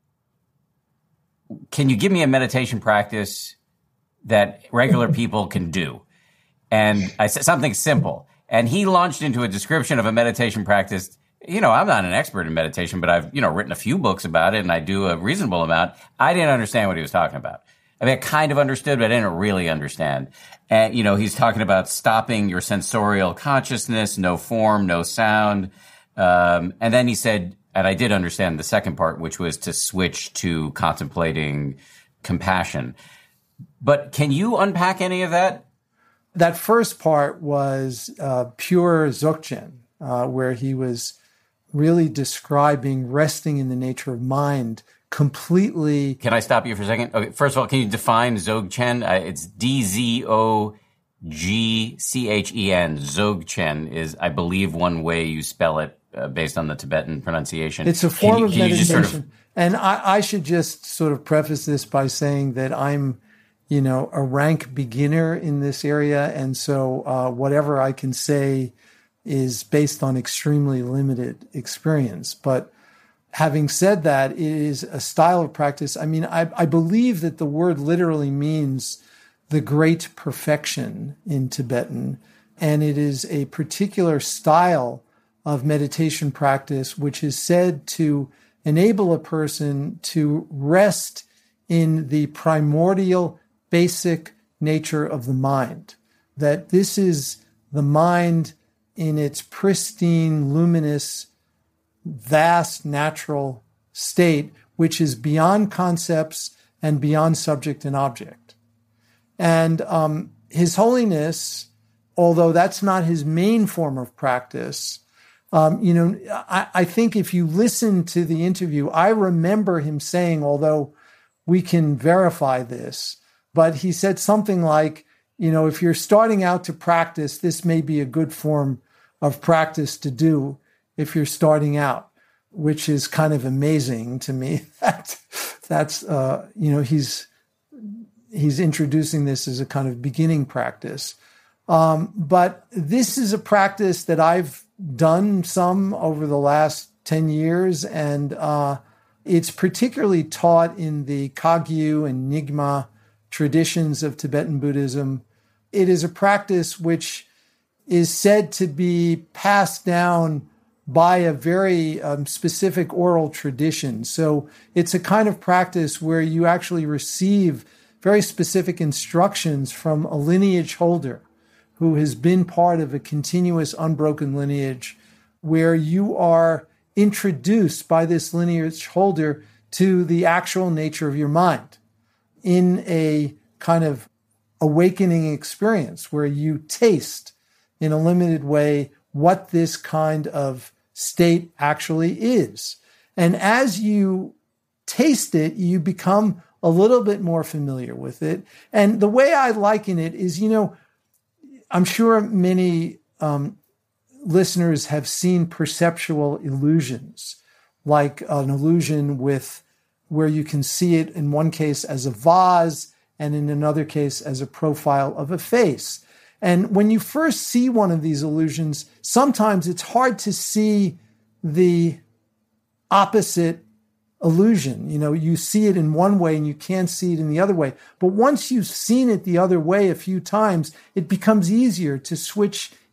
can you give me a meditation practice that regular people can do? And I said something simple. And he launched into a description of a meditation practice. You know, I'm not an expert in meditation, but I've, you know, written a few books about it and I do a reasonable amount. I didn't understand what he was talking about. I mean, I kind of understood, but I didn't really understand. And, you know, he's talking about stopping your sensorial consciousness, no form, no sound. Um, and then he said, and I did understand the second part, which was to switch to contemplating compassion. But can you unpack any of that? That first part was uh, pure Dzogchen, uh, where he was really describing resting in the nature of mind completely. Can I stop you for a second? Okay, first of all, can you define Dzogchen? Uh, it's D Z O G C H E N. Dzogchen is, I believe, one way you spell it uh, based on the Tibetan pronunciation. It's a form you, of meditation. Sort of... And I, I should just sort of preface this by saying that I'm, you know, a rank beginner in this area. And so uh, whatever I can say is based on extremely limited experience. But having said that, it is a style of practice. I mean, I, I believe that the word literally means the great perfection in Tibetan. And it is a particular style of meditation practice, which is said to enable a person to rest in the primordial, basic nature of the mind. That this is the mind in its pristine, luminous, vast natural state, which is beyond concepts and beyond subject and object. And um, His Holiness, although that's not his main form of practice, um, you know, I, I think if you listen to the interview, I remember him saying, although we can verify this, but he said something like, you know, if you're starting out to practice, this may be a good form of practice to do if you're starting out, which is kind of amazing to me. that, that's, uh, you know, he's he's introducing this as a kind of beginning practice. Um, but this is a practice that I've done some over the last ten years, and uh, it's particularly taught in the Kagyu and Nyingma traditions of Tibetan Buddhism. It is a practice which is said to be passed down by a very um, specific oral tradition. So it's a kind of practice where you actually receive very specific instructions from a lineage holder who has been part of a continuous unbroken lineage, where you are introduced by this lineage holder to the actual nature of your mind in a kind of awakening experience where you taste in a limited way what this kind of state actually is. And as you taste it, you become a little bit more familiar with it. And the way I liken it is, you know, I'm sure many um, listeners have seen perceptual illusions, like an illusion with where you can see it in one case as a vase and in another case as a profile of a face. And when you first see one of these illusions, sometimes it's hard to see the opposite illusion. You know, you see it in one way and you can't see it in the other way. But once you've seen it the other way a few times, it becomes easier to switch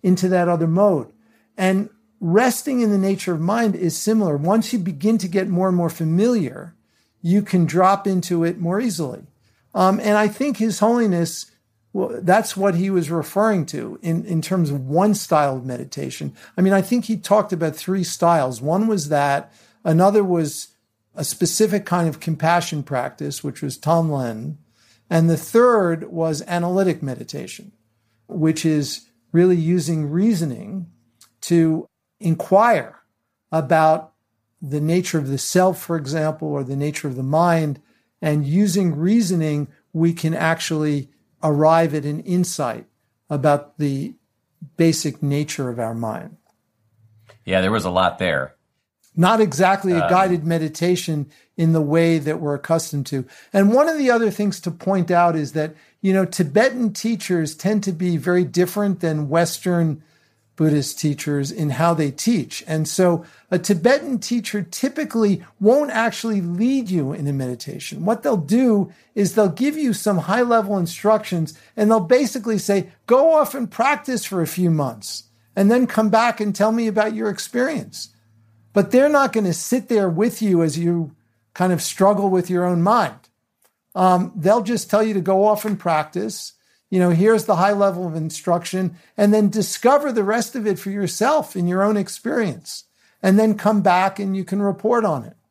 into that other mode. And resting in the nature of mind is similar. Once you begin to get more and more familiar, you can drop into it more easily. Um, and I think His Holiness, well, that's what he was referring to in, in terms of one style of meditation. I mean, I think he talked about three styles. One was that, another was a specific kind of compassion practice, which was Tonglen. And the third was analytic meditation, which is really using reasoning to inquire about the nature of the self, for example, or the nature of the mind. And using reasoning, we can actually arrive at an insight about the basic nature of our mind. Yeah, there was a lot there. Not exactly a um, guided meditation in the way that we're accustomed to. And one of the other things to point out is that, you know, Tibetan teachers tend to be very different than Western Buddhist teachers in how they teach. And so a Tibetan teacher typically won't actually lead you in a meditation. What they'll do is they'll give you some high-level instructions, and they'll basically say, go off and practice for a few months, and then come back and tell me about your experience. But they're not going to sit there with you as you kind of struggle with your own mind. Um, they'll just tell you to go off and practice. You know, here's the high level of instruction, and then discover the rest of it for yourself in your own experience, and then come back and you can report on it.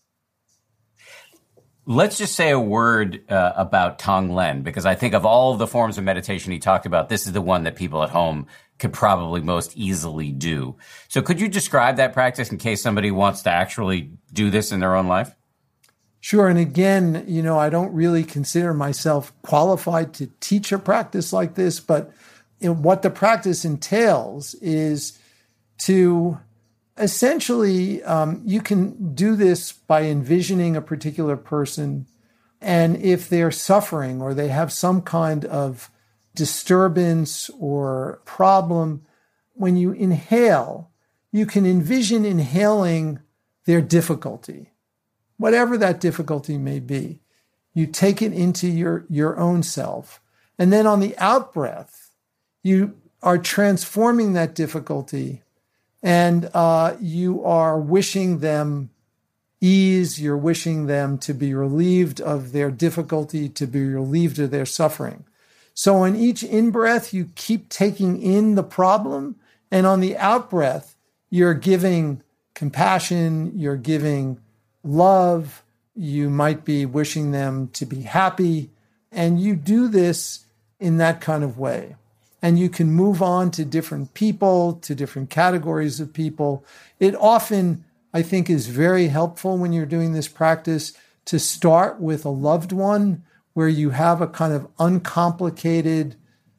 Let's just say a word uh, about Tonglen, because I think of all of the forms of meditation he talked about, this is the one that people at home could probably most easily do. So could you describe that practice in case somebody wants to actually do this in their own life? Sure. And again, you know, I don't really consider myself qualified to teach a practice like this, but you know, what the practice entails is to essentially, um, you can do this by envisioning a particular person. And if they're suffering or they have some kind of disturbance or problem, when you inhale, you can envision inhaling their difficulty. Whatever that difficulty may be, you take it into your, your own self. And then on the out-breath, you are transforming that difficulty, and uh, you are wishing them ease, you're wishing them to be relieved of their difficulty, to be relieved of their suffering. So on each in-breath, you keep taking in the problem, and on the out-breath, you're giving compassion, you're giving love, you might be wishing them to be happy, and you do this in that kind of way. And you can move on to different people, to different categories of people. It often, I think, is very helpful when you're doing this practice to start with a loved one where you have a kind of uncomplicated,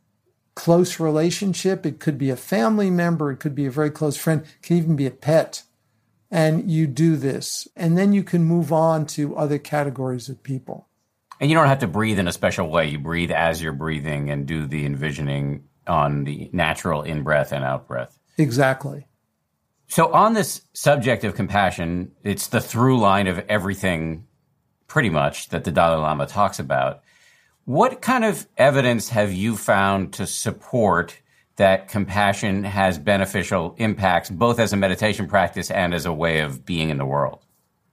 close relationship. It could be a family member, it could be a very close friend, it can even be a pet. And you do this, and then you can move on to other categories of people. And you don't have to breathe in a special way. You breathe as you're breathing and do the envisioning on the natural in-breath and out-breath. Exactly. So on this subject of compassion, it's the through line of everything pretty much that the Dalai Lama talks about. What kind of evidence have you found to support that compassion has beneficial impacts, both as a meditation practice and as a way of being in the world?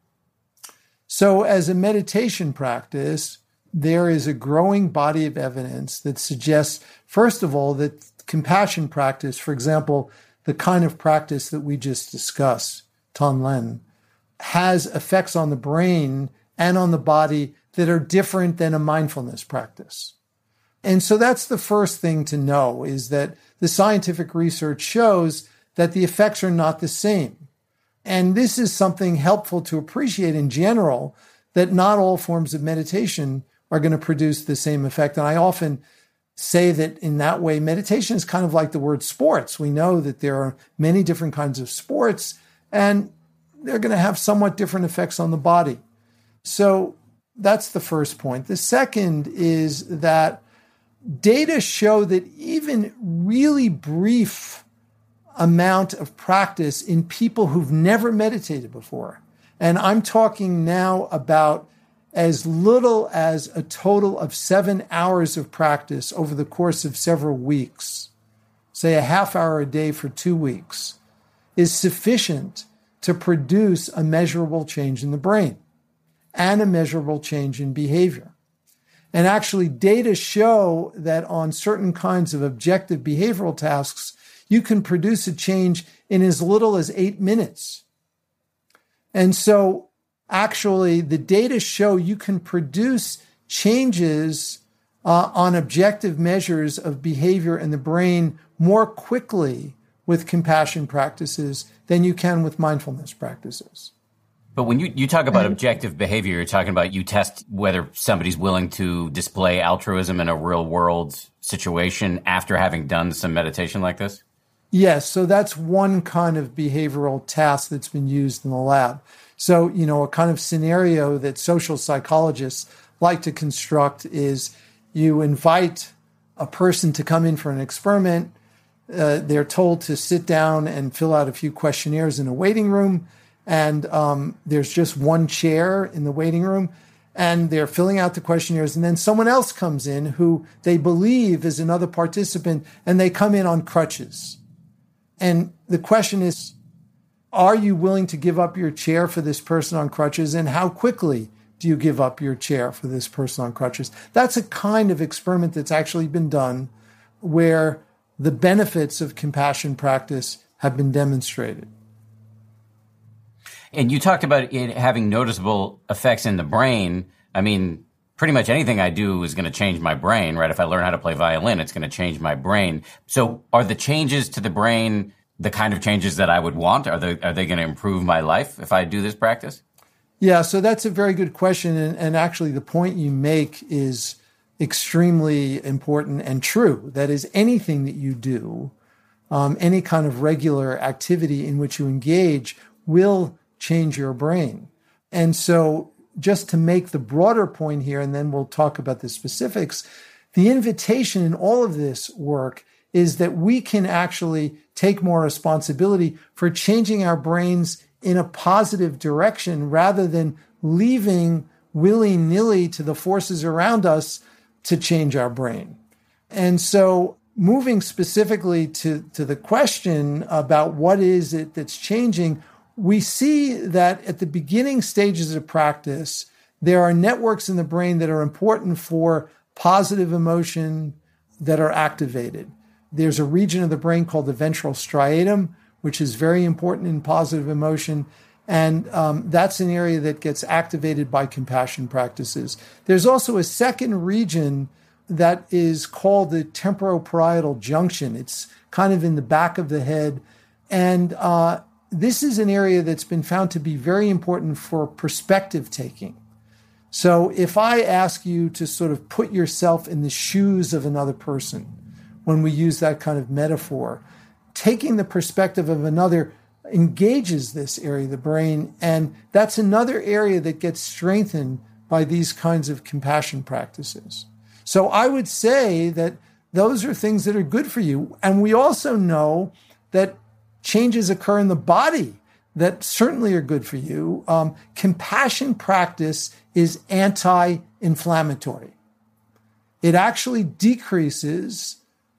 So as a meditation practice, there is a growing body of evidence that suggests, first of all, that compassion practice, for example, the kind of practice that we just discussed, Tonglen, has effects on the brain and on the body that are different than a mindfulness practice. And so that's the first thing to know, is that the scientific research shows that the effects are not the same. And this is something helpful to appreciate in general, that not all forms of meditation are going to produce the same effect. And I often say that in that way, meditation is kind of like the word sports. We know that there are many different kinds of sports, and they're going to have somewhat different effects on the body. So that's the first point. The second is that data show that even really brief amount of practice in people who've never meditated before, and I'm talking now about as little as a total of seven hours of practice over the course of several weeks. say a half hour a day for two weeks, is sufficient to produce a measurable change in the brain and a measurable change in behavior. And actually, data show that on certain kinds of objective behavioral tasks, you can produce a change in as little as eight minutes. And so actually, the data show you can produce changes uh, on objective measures of behavior in the brain more quickly with compassion practices than you can with mindfulness practices. But when you, you talk about objective behavior, you're talking about you test whether somebody's willing to display altruism in a real world situation after having done some meditation like this? Yes. So that's one kind of behavioral task that's been used in the lab. So, you know, a kind of scenario that social psychologists like to construct is you invite a person to come in for an experiment. Uh, they're told to sit down and fill out a few questionnaires in a waiting room. And um, there's just one chair in the waiting room. And they're filling out the questionnaires. And then someone else comes in who they believe is another participant. And they come in on crutches. And the question is, are you willing to give up your chair for this person on crutches? And how quickly do you give up your chair for this person on crutches? That's a kind of experiment that's actually been done where the benefits of compassion practice have been demonstrated. And you talked about it having noticeable effects in the brain. I mean, pretty much anything I do is going to change my brain, right? If I learn how to play violin, it's going to change my brain. So are the changes to the brain the kind of changes that I would want? Are they, are they going to improve my life if I do this practice? Yeah, so that's a very good question. And, and actually, the point you make is extremely important and true. That is, anything that you do, um, any kind of regular activity in which you engage will change your brain. And so just to make the broader point here, and then we'll talk about the specifics, the invitation in all of this work is that we can actually take more responsibility for changing our brains in a positive direction rather than leaving willy-nilly to the forces around us to change our brain. And so moving specifically to, to the question about what is it that's changing, we see that at the beginning stages of practice, there are networks in the brain that are important for positive emotion that are activated. There's a region of the brain called the ventral striatum, which is very important in positive emotion. And um, that's an area that gets activated by compassion practices. There's also a second region that is called the temporoparietal junction. It's kind of in the back of the head. And uh, this is an area that's been found to be very important for perspective taking. So if I ask you to sort of put yourself in the shoes of another person, when we use that kind of metaphor, taking the perspective of another engages this area of the brain. And that's another area that gets strengthened by these kinds of compassion practices. So I would say that those are things that are good for you. And we also know that changes occur in the body that certainly are good for you. Um, compassion practice is anti-inflammatory. It actually decreases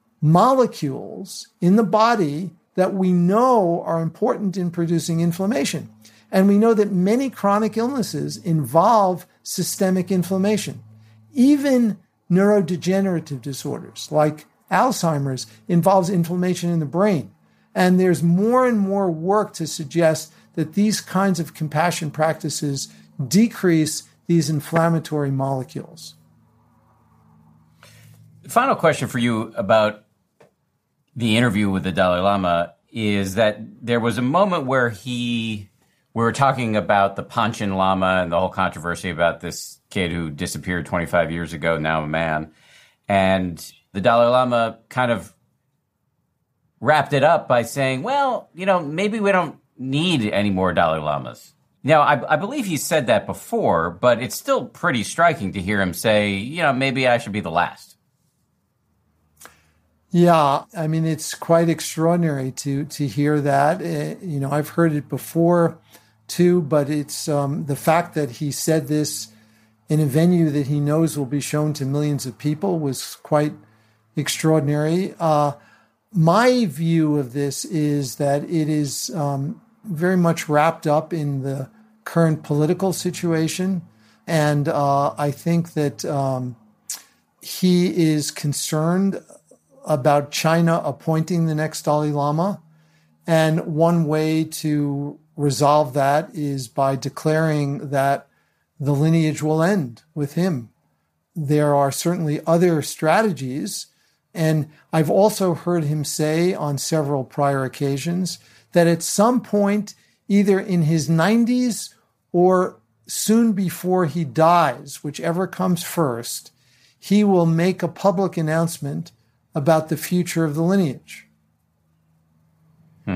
molecules in the body that we know are important in producing inflammation. And we know that many chronic illnesses involve systemic inflammation. Even neurodegenerative disorders like Alzheimer's involves inflammation in the brain. And there's more and more work to suggest that these kinds of compassion practices decrease these inflammatory molecules. Final question for you about the interview with the Dalai Lama is that there was a moment where he, we were talking about the Panchen Lama and the whole controversy about this kid who disappeared twenty-five years ago, now a man. And the Dalai Lama kind of wrapped it up by saying, well, you know, maybe we don't need any more Dalai Lamas. Now, I, I believe he said that before, but it's still pretty striking to hear him say, you know, maybe I should be the last. Yeah, I mean, it's quite extraordinary to to hear that. Uh, you know, I've heard it before too, but it's um, the fact that he said this in a venue that he knows will be shown to millions of people was quite extraordinary. Uh, my view of this is that it is um, very much wrapped up in the current political situation. And uh, I think that um, he is concerned about China appointing the next Dalai Lama. And one way to resolve that is by declaring that the lineage will end with him. There are certainly other strategies. And I've also heard him say on several prior occasions that at some point, either in his nineties or soon before he dies, whichever comes first, he will make a public announcement about the future of the lineage. Hmm.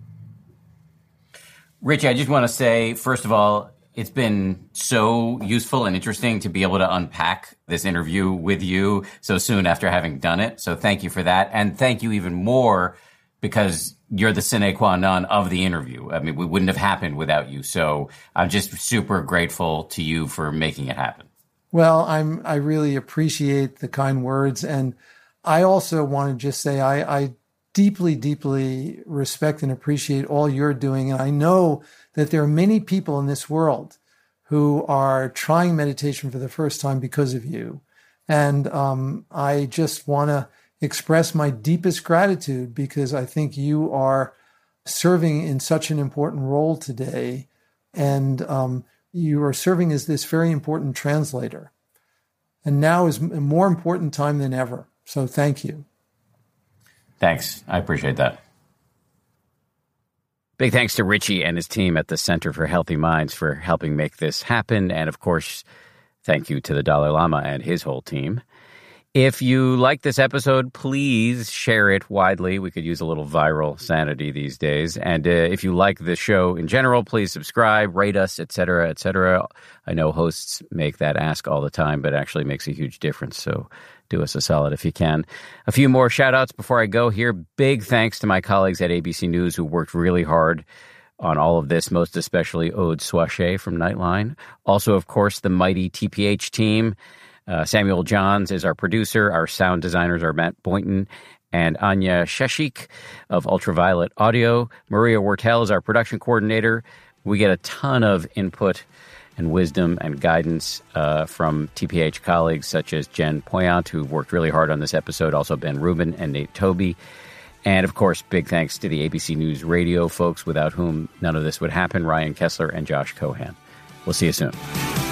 Richie, I just want to say, first of all, it's been so useful and interesting to be able to unpack this interview with you so soon after having done it. So thank you for that. And thank you even more because you're the sine qua non of the interview. I mean, we wouldn't have happened without you. So I'm just super grateful to you for making it happen. Well, I'm, I really appreciate the kind words. And I also want to just say I, I deeply, deeply respect and appreciate all you're doing. And I know that there are many people in this world who are trying meditation for the first time because of you. And um, I just want to express my deepest gratitude because I think you are serving in such an important role today. And um, you are serving as this very important translator. And now is a more important time than ever. So thank you. Thanks. I appreciate that. Big thanks to Richie and his team at the Center for Healthy Minds for helping make this happen. And of course, thank you to the Dalai Lama and his whole team. If you like this episode, please share it widely. We could use a little viral sanity these days. And uh, if you like the show in general, please subscribe, rate us, et cetera, et cetera. I know hosts make that ask all the time, but it actually makes a huge difference. So do us a solid if you can. A few more shout outs before I go here. Big thanks to my colleagues at A B C News who worked really hard on all of this, most especially Aude Swachet from Nightline. Also, of course, the mighty T P H team. Uh, Samuel Johns is our producer. Our sound designers are Matt Boynton and Anya Sheshik of Ultraviolet Audio. Maria Wortel is our production coordinator. We get a ton of input and wisdom and guidance uh, from T P H colleagues such as Jen Poyant, who worked really hard on this episode, also Ben Rubin and Nate Toby. And, of course, big thanks to the A B C News radio folks, without whom none of this would happen, Ryan Kessler and Josh Cohan. We'll see you soon.